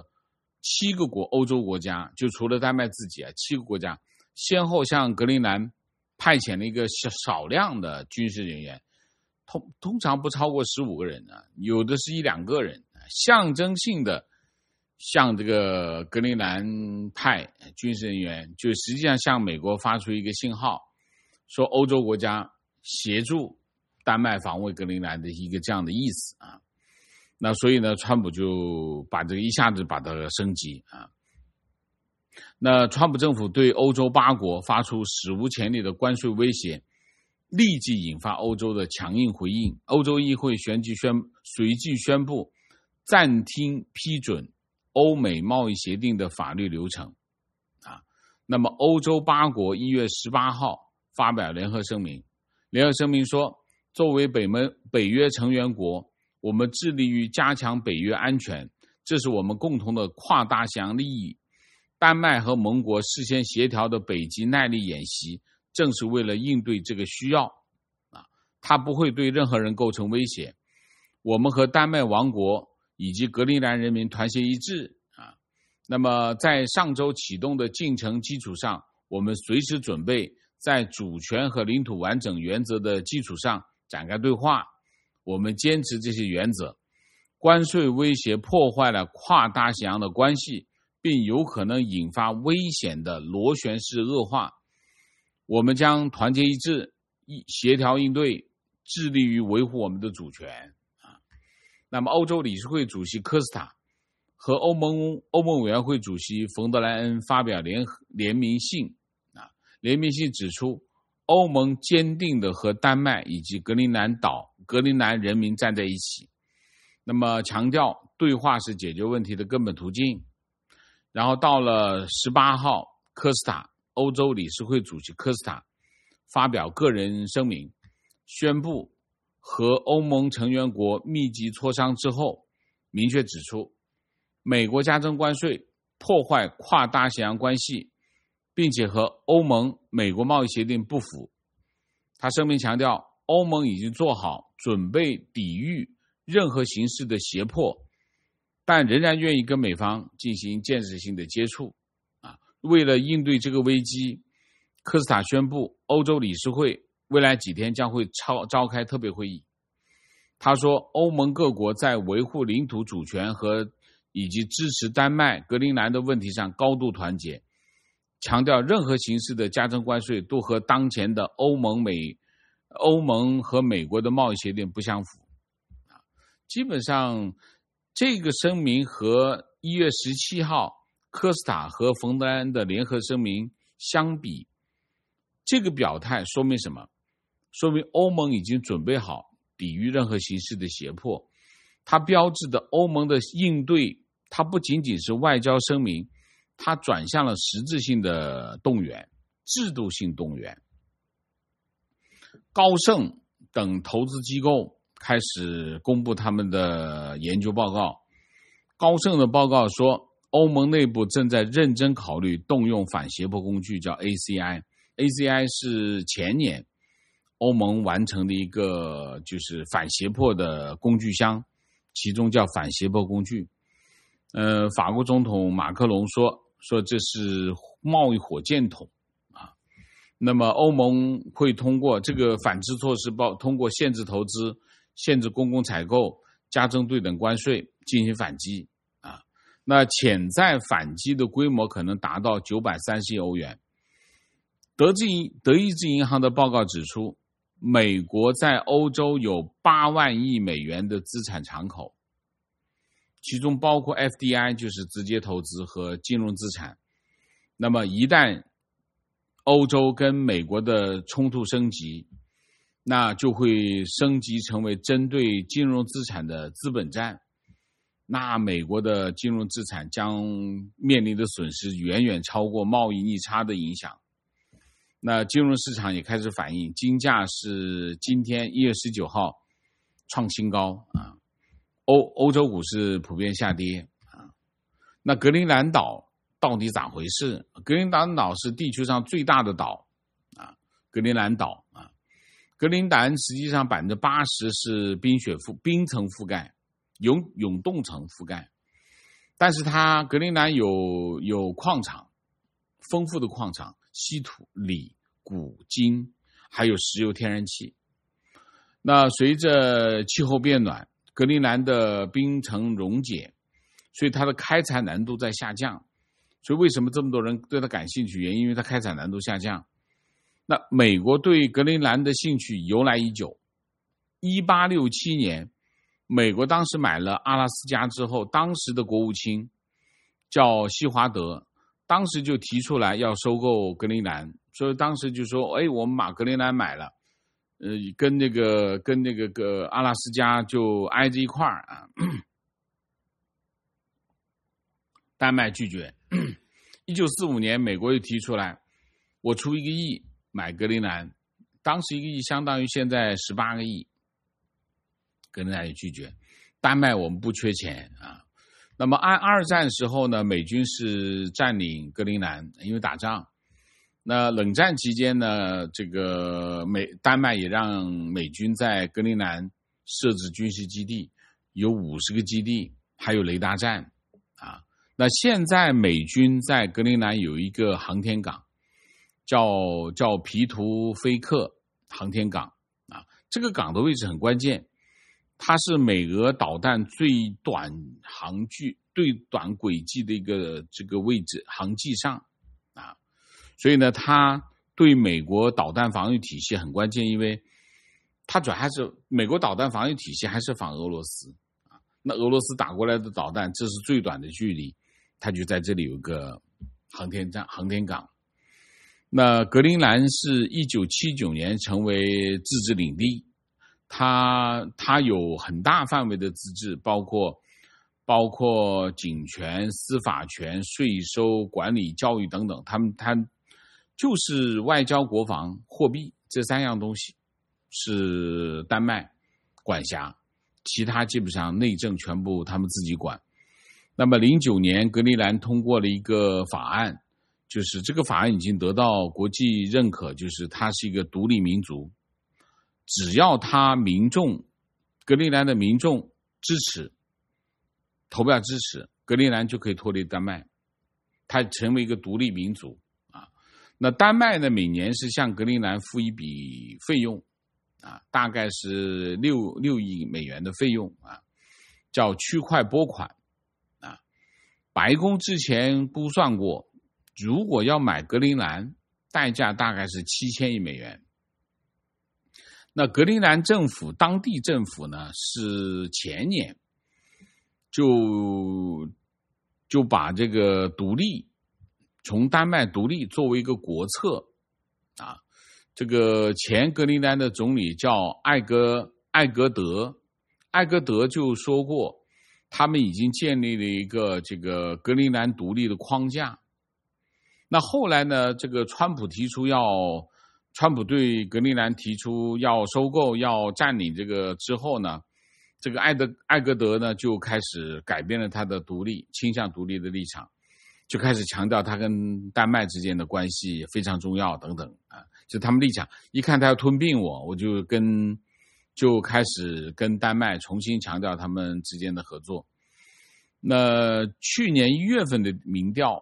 7个欧洲国家，就除了丹麦自己7个国家先后向格陵兰派遣了一个少量的军事人员，通常不超过15个人有的是1-2个人，象征性的向这个格陵兰派军事人员，就实际上向美国发出一个信号，说欧洲国家协助丹麦防卫格陵兰的一个这样的意思啊。那所以呢，川普就把这个一下子把它升级啊。那川普政府对欧洲8国发出史无前例的关税威胁，立即引发欧洲的强硬回应。欧洲议会随即宣布暂停批准欧美贸易协定的法律流程啊。那么欧洲8国1月18号发表联合声明说，作为北约成员国，我们致力于加强北约安全，这是我们共同的跨大西洋利益。丹麦和盟国事先协调的北极耐力演习，正是为了应对这个需要啊，它不会对任何人构成威胁。我们和丹麦王国以及格陵兰人民团结一致啊。那么在上周启动的进程基础上，我们随时准备在主权和领土完整原则的基础上展开对话。我们坚持这些原则。关税威胁破坏了跨大西洋的关系，并有可能引发危险的螺旋式恶化。我们将团结一致， 协调应对，致力于维护我们的主权啊。那么欧洲理事会主席科斯塔和欧盟委员会主席冯德莱恩发表联名信啊，联名信指出，欧盟坚定地和丹麦以及格陵兰人民站在一起，那么强调对话是解决问题的根本途径。然后到了18号，欧洲理事会主席科斯塔发表个人声明，宣布和欧盟成员国密集磋商之后，明确指出美国加征关税破坏跨大西洋关系，并且和欧盟美国贸易协定不符。他声明强调，欧盟已经做好准备抵御任何形式的胁迫，但仍然愿意跟美方进行建设性的接触。为了应对这个危机，科斯塔宣布欧洲理事会未来几天将会召开特别会议。他说，欧盟各国在维护领土主权以及支持丹麦、格陵兰的问题上高度团结，强调任何形式的加征关税都和当前的欧盟和美国的贸易协定不相符。基本上这个声明和1月17号科斯塔和冯德莱恩的联合声明相比，这个表态说明什么？说明欧盟已经准备好抵御任何形式的胁迫。它标志的欧盟的应对，它不仅仅是外交声明，它转向了实质性的动员，制度性动员。高盛等投资机构开始公布他们的研究报告。高盛的报告说，欧盟内部正在认真考虑动用反胁迫工具，叫 ACI。ACI 是前年欧盟完成的一个就是反胁迫的工具箱，其中叫反胁迫工具。法国总统马克龙说这是贸易火箭筒啊。那么欧盟会通过这个反制措施，通过限制投资、限制公共采购、加征对等关税进行反击啊。那潜在反击的规模可能达到930亿欧元。德意志银行的报告指出，美国在欧洲有8万亿美元的资产敞口，其中包括 FDI， 就是直接投资和金融资产。那么一旦欧洲跟美国的冲突升级，那就会升级成为针对金融资产的资本战，那美国的金融资产将面临的损失远远超过贸易逆差的影响。那金融市场也开始反映，金价是今天1月19号创新高啊，欧洲股市普遍下跌啊。那格陵兰岛到底咋回事？格陵兰岛是地球上最大的岛啊，格陵兰岛啊，格陵兰实际上80%是冰层覆盖，永冻层覆盖，但是它格陵兰有矿场，丰富的矿场，稀土、锂、钴、金，还有石油、天然气。那随着气候变暖，格陵兰的冰层溶解，所以它的开采难度在下降。所以为什么这么多人对它感兴趣？原因因为它开采难度下降。那美国对格陵兰的兴趣由来已久。1867年，美国当时买了阿拉斯加之后，当时的国务卿叫西华德，当时就提出来要收购格陵兰，所以当时就说，我们把格陵兰买了，跟那个阿拉斯加就挨着一块儿啊。丹麦拒绝。1945年，美国又提出来，我出1个亿买格陵兰，当时1个亿相当于现在18个亿，格陵兰也拒绝。丹麦我们不缺钱啊。那么二战时候呢，美军是占领格陵兰，因为打仗。那冷战期间呢，这个丹麦也让美军在格陵兰设置军事基地，有50个基地，还有雷达站啊。那现在美军在格陵兰有一个航天港，叫皮图菲克航天港啊。这个港的位置很关键，它是美俄导弹最短轨迹的一个这个位置航迹上啊。所以呢，它对美国导弹防御体系很关键，因为它主要还是美国导弹防御体系还是仿俄罗斯啊。那俄罗斯打过来的导弹，这是最短的距离，它就在这里有个航天港。那格陵兰是1979年成为自治领地，它有很大范围的自治，包括警权、司法权、税收、管理、教育等等，它就是外交、国防、货币这3样东西是丹麦管辖，其他基本上内政全部他们自己管。那么09年格陵兰通过了一个法案，就是这个法案已经得到国际认可，就是它是一个独立民族，只要格陵兰的民众投票支持，格陵兰就可以脱离丹麦，它成为一个独立民族啊。那丹麦呢，每年是向格陵兰付一笔费用啊，大概是6亿美元的费用啊，叫区块拨款啊。白宫之前估算过，如果要买格陵兰，代价大概是7000亿美元。那格陵兰当地政府呢，是前年就把这个从丹麦独立作为一个国策啊。这个前格陵兰的总理叫艾格德就说过，他们已经建立了一个这个格陵兰独立的框架。那后来呢，这个川普对格陵兰提出要收购、要占领这个之后呢，这个艾格德呢就开始改变了他的倾向独立的立场，就开始强调他跟丹麦之间的关系非常重要等等啊，就他们立场一看他要吞并我就开始跟丹麦重新强调他们之间的合作。那去年1月份的民调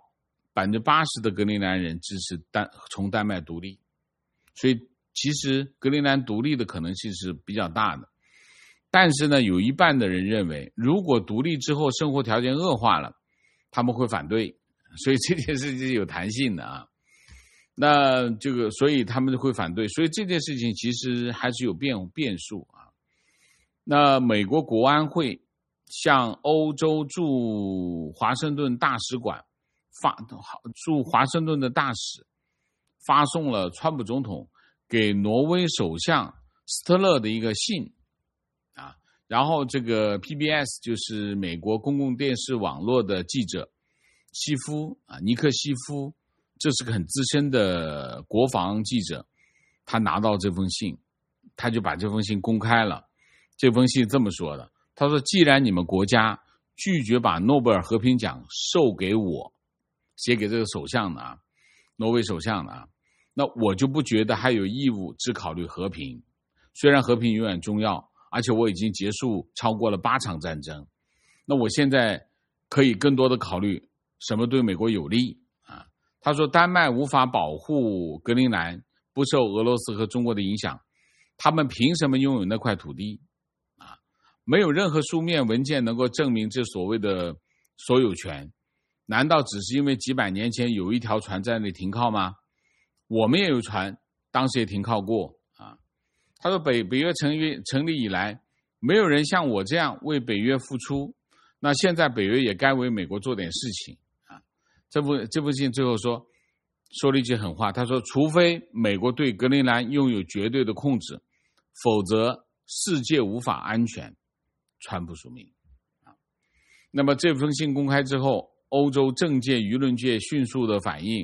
，80%的格陵兰人支持从丹麦独立，所以其实格陵兰独立的可能性是比较大的。但是呢，有一半的人认为，如果独立之后生活条件恶化了，他们会反对，所以这件事情是有弹性的啊。那所以他们会反对，所以这件事情其实还是有变数啊。那美国国安会向欧洲驻华盛顿大使馆驻华盛顿的大使发送了川普总统给挪威首相斯特勒的一个信啊。然后这个 PBS 就是美国公共电视网络的记者尼克西夫，这是个很资深的国防记者，他拿到这封信，他就把这封信公开了。这封信这么说的，他说，既然你们国家拒绝把诺贝尔和平奖授给我，写给这个首相的啊，挪威首相的啊，那我就不觉得还有义务只考虑和平。虽然和平永远重要，而且我已经结束超过了8场战争，那我现在可以更多的考虑什么对美国有利啊。他说，丹麦无法保护格陵兰不受俄罗斯和中国的影响，他们凭什么拥有那块土地啊？没有任何书面文件能够证明这所谓的所有权，难道只是因为几百年前有一条船在那里停靠吗？我们也有船，当时也停靠过啊。他说，北约成立以来，没有人像我这样为北约付出，那现在北约也该为美国做点事情啊。这封信最后说了一句狠话，他说，除非美国对格陵兰拥有绝对的控制，否则世界无法安全。川普署名啊。那么这封信公开之后，欧洲政界舆论界迅速的反应，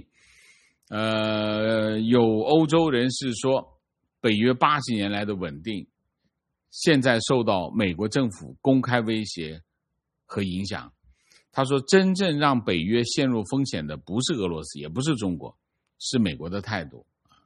有欧洲人士说，北约80年来的稳定现在受到美国政府公开威胁和影响。他说，真正让北约陷入风险的不是俄罗斯，也不是中国，是美国的态度。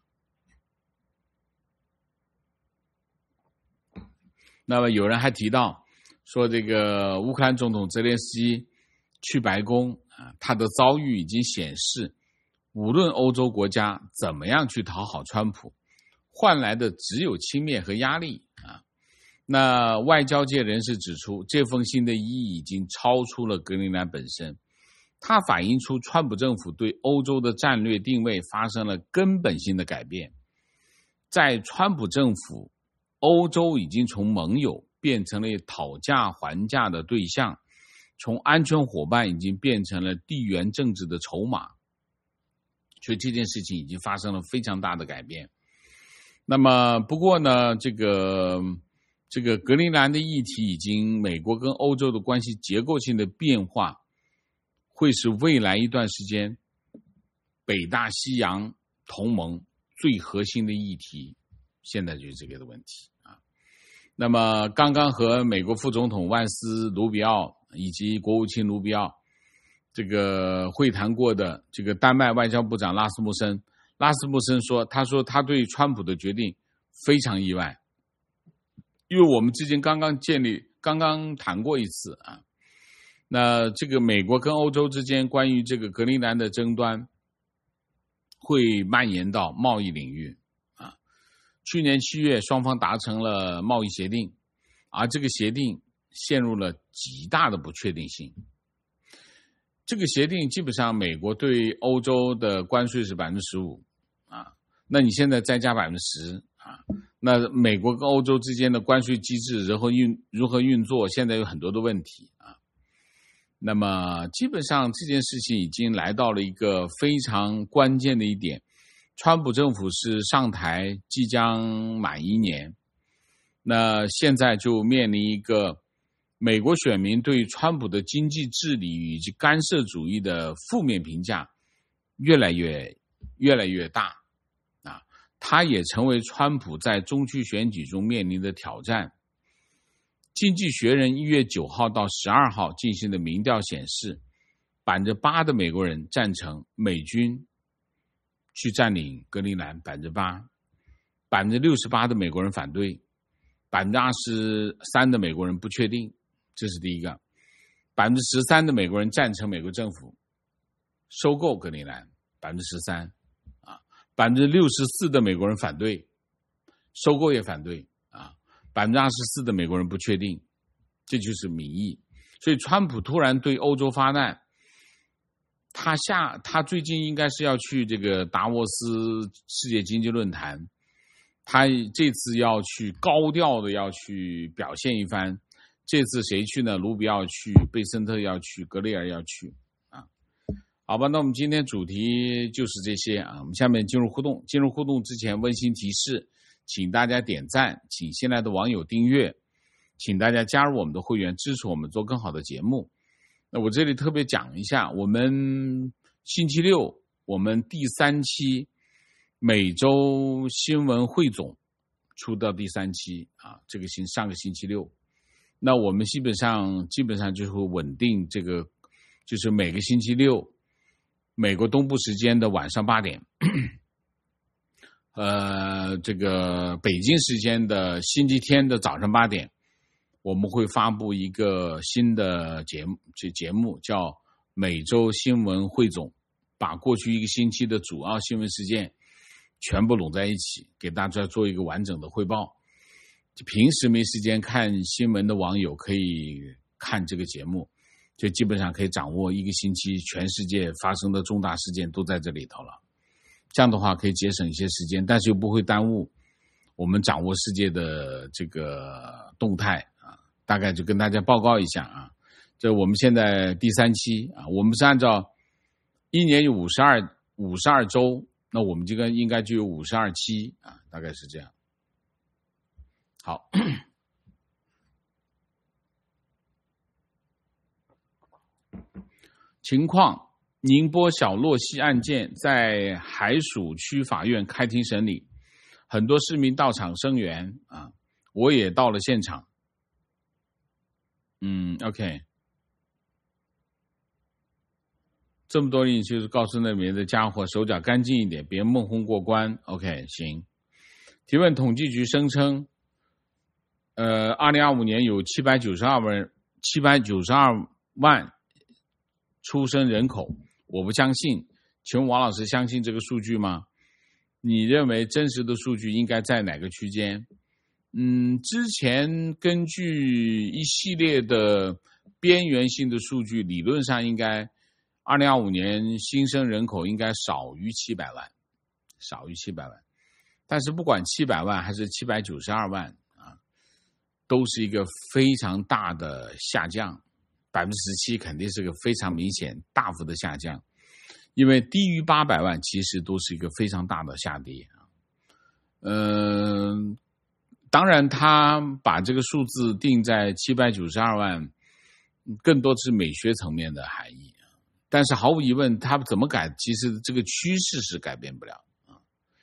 那么有人还提到说，这个乌克兰总统泽连斯基去白宫啊，他的遭遇已经显示，无论欧洲国家怎么样去讨好川普，换来的只有轻蔑和压力啊。那外交界人士指出，这封信的意义已经超出了格陵兰本身， 它反映出川普政府对欧洲的战略定位发生了根本性的改变。在川普政府，欧洲已经从盟友变成了讨价还价的对象，从安全伙伴已经变成了地缘政治的筹码。所以这件事情已经发生了非常大的改变。那么不过呢，这个格陵兰的议题已经美国跟欧洲的关系结构性的变化，会是未来一段时间北大西洋同盟最核心的议题，现在就是这个的问题啊。那么刚刚和美国副总统万斯卢比奥以及国务卿卢比奥这个会谈过的这个丹麦外交部长拉斯穆森说，他说他对川普的决定非常意外，因为我们之间刚刚谈过一次啊。那这个美国跟欧洲之间关于这个格陵兰的争端会蔓延到贸易领域啊。去年7月双方达成了贸易协定，而这个协定陷入了极大的不确定性。这个协定基本上美国对欧洲的关税是 15% 啊，那你现在再加 10% 啊，那美国跟欧洲之间的关税机制如何运作，现在有很多的问题啊。那么基本上这件事情已经来到了一个非常关键的一点，川普政府是上台即将满1年，那现在就面临一个美国选民对川普的经济治理以及干涉主义的负面评价越来越大啊，它也成为川普在中期选举中面临的挑战。经济学人1月9号到12号进行的民调显示，8%的美国人赞成美军去占领格陵兰，8%，68%的美国人反对，23%的美国人不确定，这是第一个。13%的美国人赞成美国政府收购格陵兰，13%啊，64%的美国人反对，收购也反对啊，24%的美国人不确定，这就是民意。所以川普突然对欧洲发难，他最近应该是要去这个达沃斯世界经济论坛，他这次要去高调的要去表现一番。这次谁去呢？卢比奥去，贝森特要去，格雷尔要去啊。好吧，那我们今天主题就是这些啊。我们下面进入互动。进入互动之前，温馨提示，请大家点赞，请新来的网友订阅，请大家加入我们的会员，支持我们做更好的节目。那我这里特别讲一下，我们星期六我们第3期每周新闻汇总出到第3期啊，这个上个星期六。那我们基本上就是会稳定这个，就是每个星期六美国东部时间的晚上8点，这个北京时间的星期天的早上8点，我们会发布一个新的节目叫每周新闻汇总，把过去1个星期的主要新闻事件全部拢在一起，给大家做一个完整的汇报。平时没时间看新闻的网友可以看这个节目，就基本上可以掌握1个星期全世界发生的重大事件都在这里头了。这样的话可以节省一些时间，但是又不会耽误我们掌握世界的这个动态啊。大概就跟大家报告一下啊，这我们现在第3期啊，我们是按照1年有52周，那我们这个应该就有52期啊，大概是这样。好，情况：宁波小洛溪案件在海曙区法院开庭审理，很多市民到场声援啊，我也到了现场。OK， 这么多人就是告诉那边的家伙手脚干净一点，别蒙混过关。OK， 行。提问：统计局声称2025年有792万出生人口，我不相信。请问王老师相信这个数据吗？你认为真实的数据应该在哪个区间？之前根据一系列的边缘性的数据，理论上应该 2025年新生人口应该少于700万，但是不管700万还是792万啊，都是一个非常大的下降，17%肯定是个非常明显大幅的下降，因为低于800万其实都是一个非常大的下跌啊。当然他把这个数字定在792万，更多是美学层面的含义。但是毫无疑问，他怎么改，其实这个趋势是改变不了啊。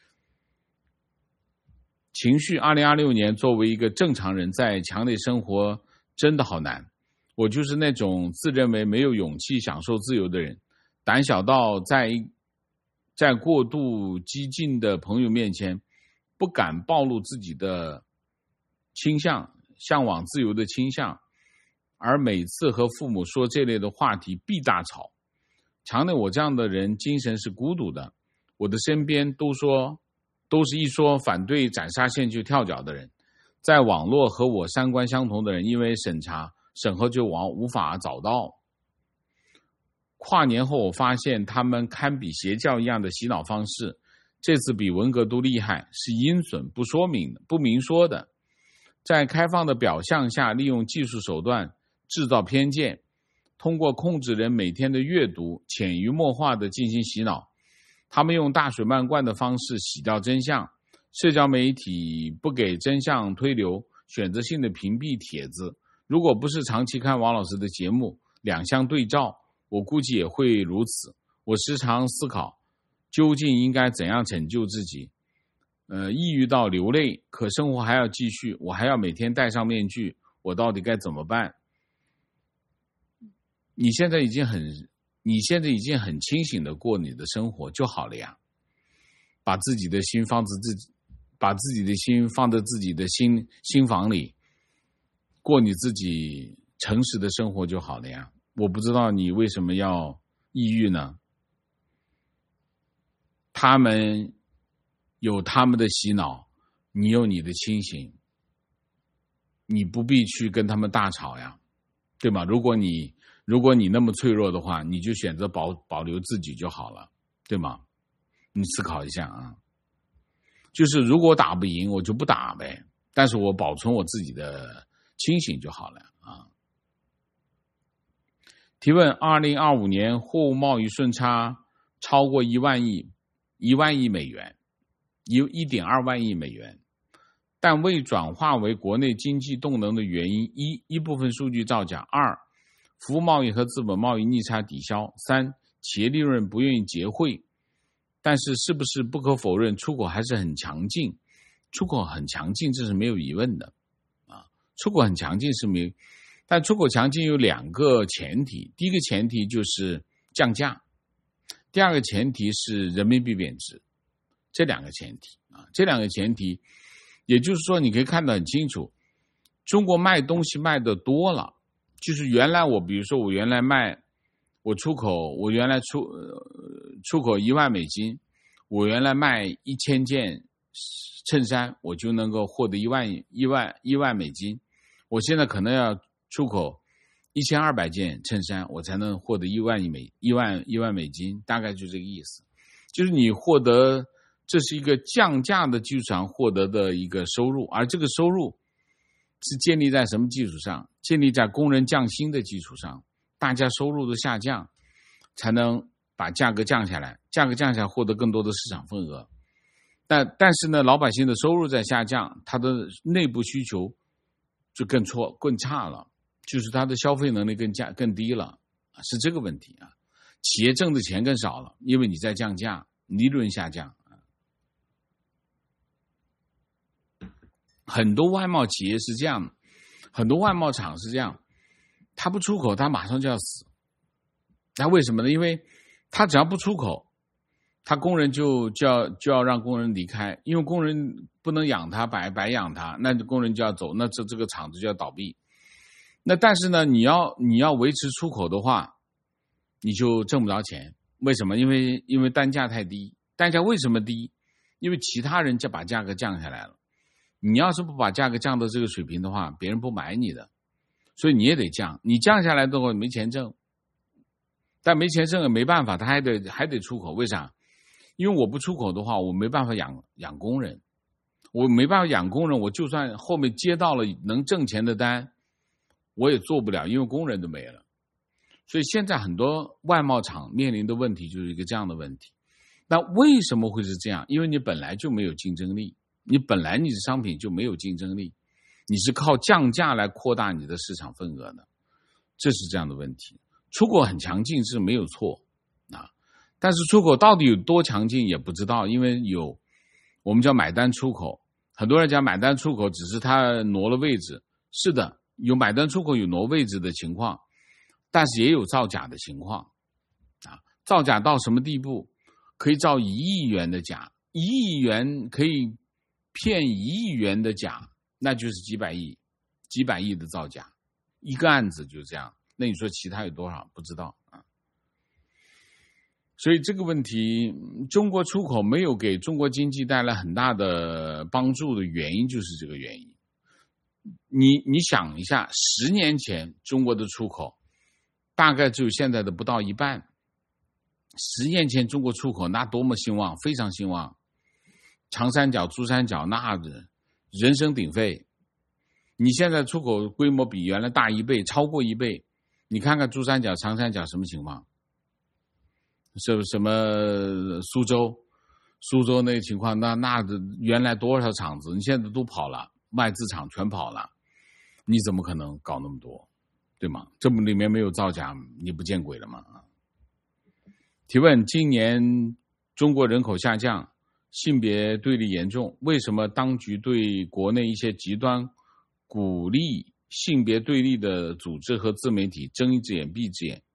情绪，2026年作为一个正常人在墙内生活真的好难。我就是那种自认为没有勇气享受自由的人，胆小到在过度激进的朋友面前不敢暴露自己的倾向，向往自由的倾向，而每次和父母说这类的话题必大吵。墙内我这样的人精神是孤独的，我的身边都是一说反对斩杀线就跳脚的人，在网络和我三观相同的人，因为审核就无法找到。跨年后我发现他们堪比邪教一样的洗脑方式，这次比文革都厉害，是阴损不明说的，在开放的表象下利用技术手段制造偏见，通过控制人每天的阅读潜移默化地进行洗脑。他们用大水漫灌的方式洗掉真相，社交媒体不给真相推流，选择性的屏蔽帖子。如果不是长期看王老师的节目，两相对照，我估计也会如此。我时常思考究竟应该怎样拯救自己，抑郁到流泪，可生活还要继续，我还要每天戴上面具，我到底该怎么办？你现在已经很清醒的过你的生活就好了呀，把自己的心放在自己的心房里，过你自己诚实的生活就好了呀。我不知道你为什么要抑郁呢？他们有他们的洗脑，你有你的清醒，你不必去跟他们大吵呀，对吗？如果你那么脆弱的话，你就选择保留自己就好了，对吗？你思考一下啊，就是如果打不赢，我就不打呗，但是我保存我自己的清醒就好了啊。提问：2025年货物贸易顺差超过1万亿美元，1.2万亿美元，但未转化为国内经济动能的原因：一部分数据造假；2服务贸易和资本贸易逆差抵消；3企业利润不愿意结汇。但是不是不可否认，出口还是很强劲？出口很强劲，这是没有疑问的啊。出口很强劲是没，但出口强劲有2个前提，第一个前提就是降价，第2个前提是人民币贬值。这2个前提啊，这2个前提，也就是说你可以看得很清楚，中国卖东西卖的多了。就是原来比如说我原来出口1万美金，我原来卖1000件衬衫，我就能够获得1万美金。我现在可能要出口1200件衬衫，我才能获得1万美金，大概就这个意思。就是你获得，这是一个降价的基础上获得的一个收入，而这个收入是建立在什么基础上？建立在工人降薪的基础上，大家收入的下降，才能把价格降下来，价格降下来获得更多的市场份额。但是呢，老百姓的收入在下降，他的内部需求就更差了，就是他的消费能力更低了，是这个问题啊。企业挣的钱更少了，因为你在降价，利润下降。很多外贸企业是这样，很多外贸厂是这样，他不出口，他马上就要死。那为什么呢？因为他只要不出口，他工人就要让工人离开，因为工人不能养他，白养他，那工人就要走，那这个厂子就要倒闭。那但是呢，你要维持出口的话，你就挣不着钱。为什么？因为单价太低。单价为什么低？因为其他人就把价格降下来了。你要是不把价格降到这个水平的话，别人不买你的，所以你也得降。你降下来的话，没钱挣。 但没钱挣也没办法，他还得出口。为啥？因为我不出口的话，我没办法养工人，我没办法养工人，我就算后面接到了能挣钱的单，我也做不了，因为工人都没了。所以现在很多外贸厂面临的问题就是一个这样的问题。那为什么会是这样？因为你本来就没有竞争力，你的商品就没有竞争力，你是靠降价来扩大你的市场份额的，这是这样的问题。出口很强劲是没有错啊，但是出口到底有多强劲也不知道，因为有我们叫买单出口，很多人讲买单出口只是他挪了位置，是的，有买单出口有挪位置的情况，但是也有造假的情况啊。造假到什么地步？可以造1亿元的假，1亿元可以骗1亿元的假，那就是几百亿的造假，一个案子就这样。那你说其他有多少？不知道啊。所以这个问题，中国出口没有给中国经济带来很大的帮助的原因就是这个原因。你想一下，10年前中国的出口大概只有现在的不到一半。10年前中国出口那多么兴旺，非常兴旺，长三角、珠三角那人声鼎沸。你现在出口规模比原来大1倍，超过1倍。你看看珠三角、长三角什么情况？什么苏州那个情况，那原来多少厂子，你现在都跑了，外资厂全跑了，你怎么可能搞那么多，对吗？这里面没有造假，你不见鬼了吗？提问：今年中国人口下降，性别对立严重，为什么当局对国内一些极端鼓励性别对立的组织和自媒体睁一只眼闭一只眼？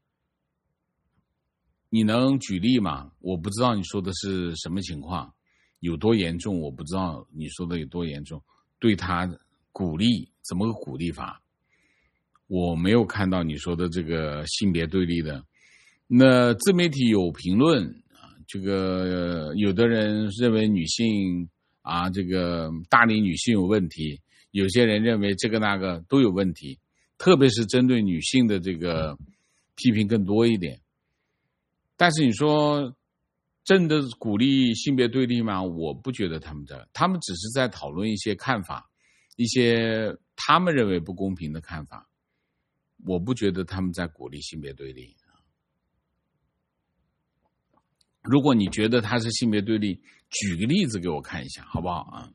你能举例吗？我不知道你说的是什么情况，有多严重，我不知道你说的有多严重。对他鼓励，怎么个鼓励法？我没有看到你说的这个性别对立的。那自媒体有评论啊，这个有的人认为女性啊，这个大龄女性有问题，有些人认为这个那个都有问题，特别是针对女性的这个批评更多一点。但是你说真的鼓励性别对立吗？我不觉得他们只是在讨论一些看法，一些他们认为不公平的看法，我不觉得他们在鼓励性别对立。如果你觉得他是性别对立，举个例子给我看一下好不好啊？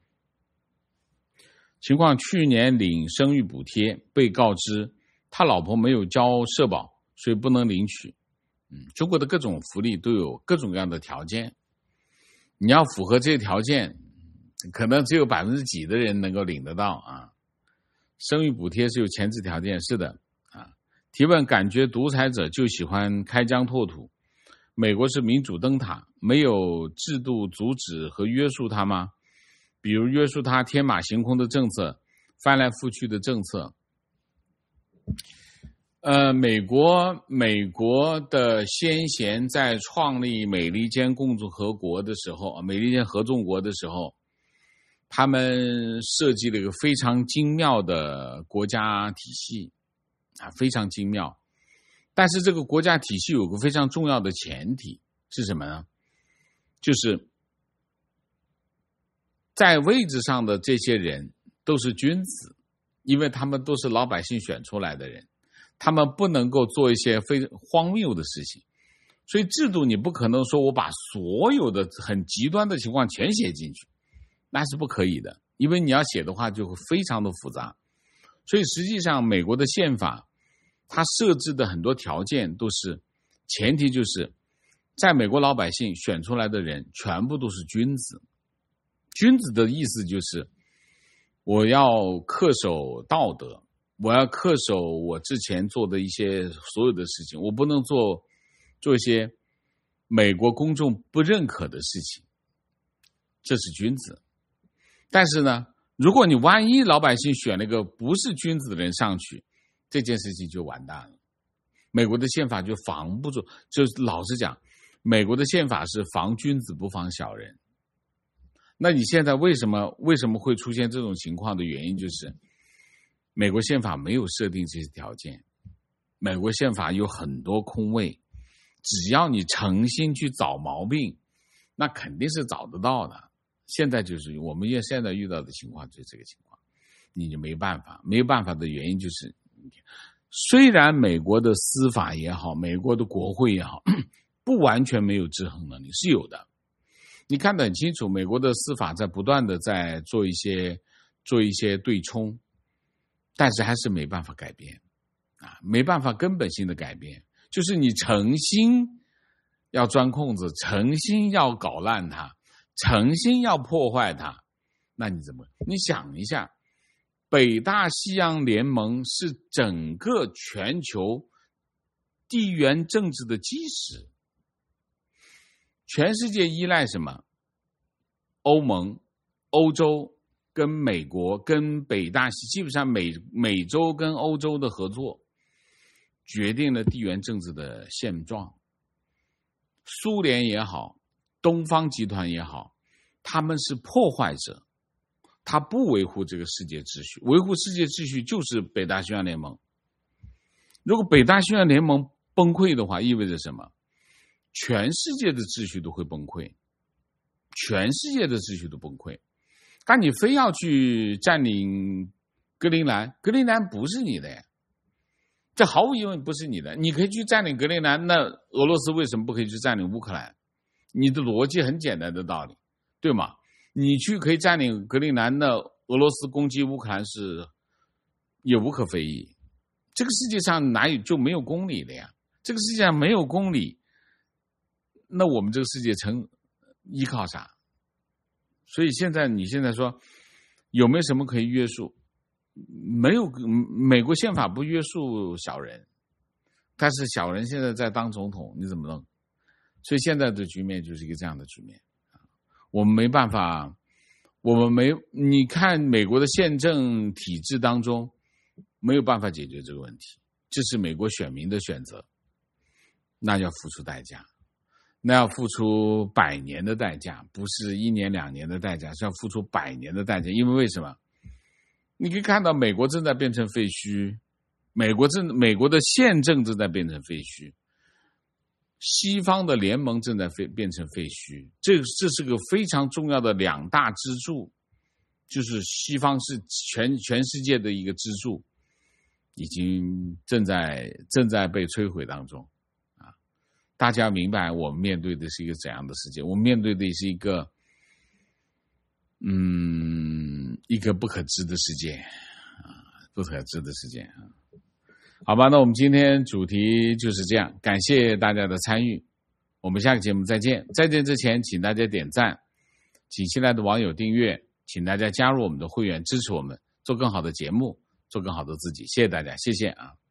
情况：去年领生育补贴，被告知他老婆没有交社保，所以不能领取。中国的各种福利都有各种各样的条件，你要符合这些条件，可能只有几% 的人能够领得到啊。生育补贴是有前置条件，是的啊。提问：感觉独裁者就喜欢开疆拓土，美国是民主灯塔，没有制度阻止和约束它吗？比如约束它天马行空的政策，翻来覆去的政策。美国的先贤在创立美利坚共和国的时候，美利坚合众国的时候，他们设计了一个非常精妙的国家体系啊，非常精妙。但是这个国家体系有个非常重要的前提是什么呢？就是在位置上的这些人都是君子，因为他们都是老百姓选出来的人，他们不能够做一些非荒谬的事情。所以制度你不可能说我把所有的很极端的情况全写进去，那是不可以的，因为你要写的话就会非常的复杂。所以实际上美国的宪法它设置的很多条件都是前提，就是在美国老百姓选出来的人全部都是君子。君子的意思就是我要恪守道德，我要恪守我之前做的一些所有的事情，我不能做一些美国公众不认可的事情，这是君子。但是呢，如果你万一老百姓选了个不是君子的人上去，这件事情就完蛋了。美国的宪法就防不住，就是老实讲，美国的宪法是防君子不防小人。那你现在为什么会出现这种情况的原因，就是美国宪法没有设定这些条件美国宪法有很多空位，只要你诚心去找毛病，那肯定是找得到的。现在就是我们现在遇到的情况就是这个情况，你就没办法。没有办法的原因就是，虽然美国的司法也好，美国的国会也好，不完全没有制衡能力，是有的。你看得很清楚，美国的司法在不断的在做一些对冲，但是还是没办法改变啊，没办法根本性的改变。就是你诚心要钻空子，诚心要搞烂它，诚心要破坏它，那你怎么？你想一下，北大西洋联盟是整个全球地缘政治的基石。全世界依赖什么？欧盟、欧洲跟美国跟北大西，基本上美洲跟欧洲的合作决定了地缘政治的现状。苏联也好，东方集团也好，他们是破坏者，他不维护这个世界秩序，维护世界秩序就是北大西洋联盟。如果北大西洋联盟崩溃的话，意味着什么？全世界的秩序都会崩溃，全世界的秩序都崩溃。但你非要去占领格陵兰，格陵兰不是你的呀，这毫无疑问不是你的。你可以去占领格陵兰，那俄罗斯为什么不可以去占领乌克兰？你的逻辑很简单的道理，对吗？你去可以占领格陵兰，那俄罗斯攻击乌克兰是也无可非议。这个世界上哪有就没有公理的呀？这个世界上没有公理，那我们这个世界依靠啥？所以你现在说有没有什么可以约束？没有，美国宪法不约束小人，但是小人现在在当总统，你怎么弄？所以现在的局面就是一个这样的局面。我们没办法，你看美国的宪政体制当中没有办法解决这个问题，这是美国选民的选择，那要付出代价。那要付出100年的代价，不是1年2年的代价，是要付出100年的代价。因为什么？你可以看到美国正在变成废墟，美国的宪政正在变成废墟，西方的联盟正在变成废墟。这是个非常重要的2大支柱，就是西方是全世界的一个支柱，已经正在被摧毁当中。大家要明白，我们面对的是一个怎样的世界？我们面对的是一个不可知的世界不可知的世界好吧，那我们今天主题就是这样，感谢大家的参与，我们下个节目再见。再见之前，请大家点赞，请新来的网友订阅，请大家加入我们的会员，支持我们做更好的节目，做更好的自己。谢谢大家，谢谢啊。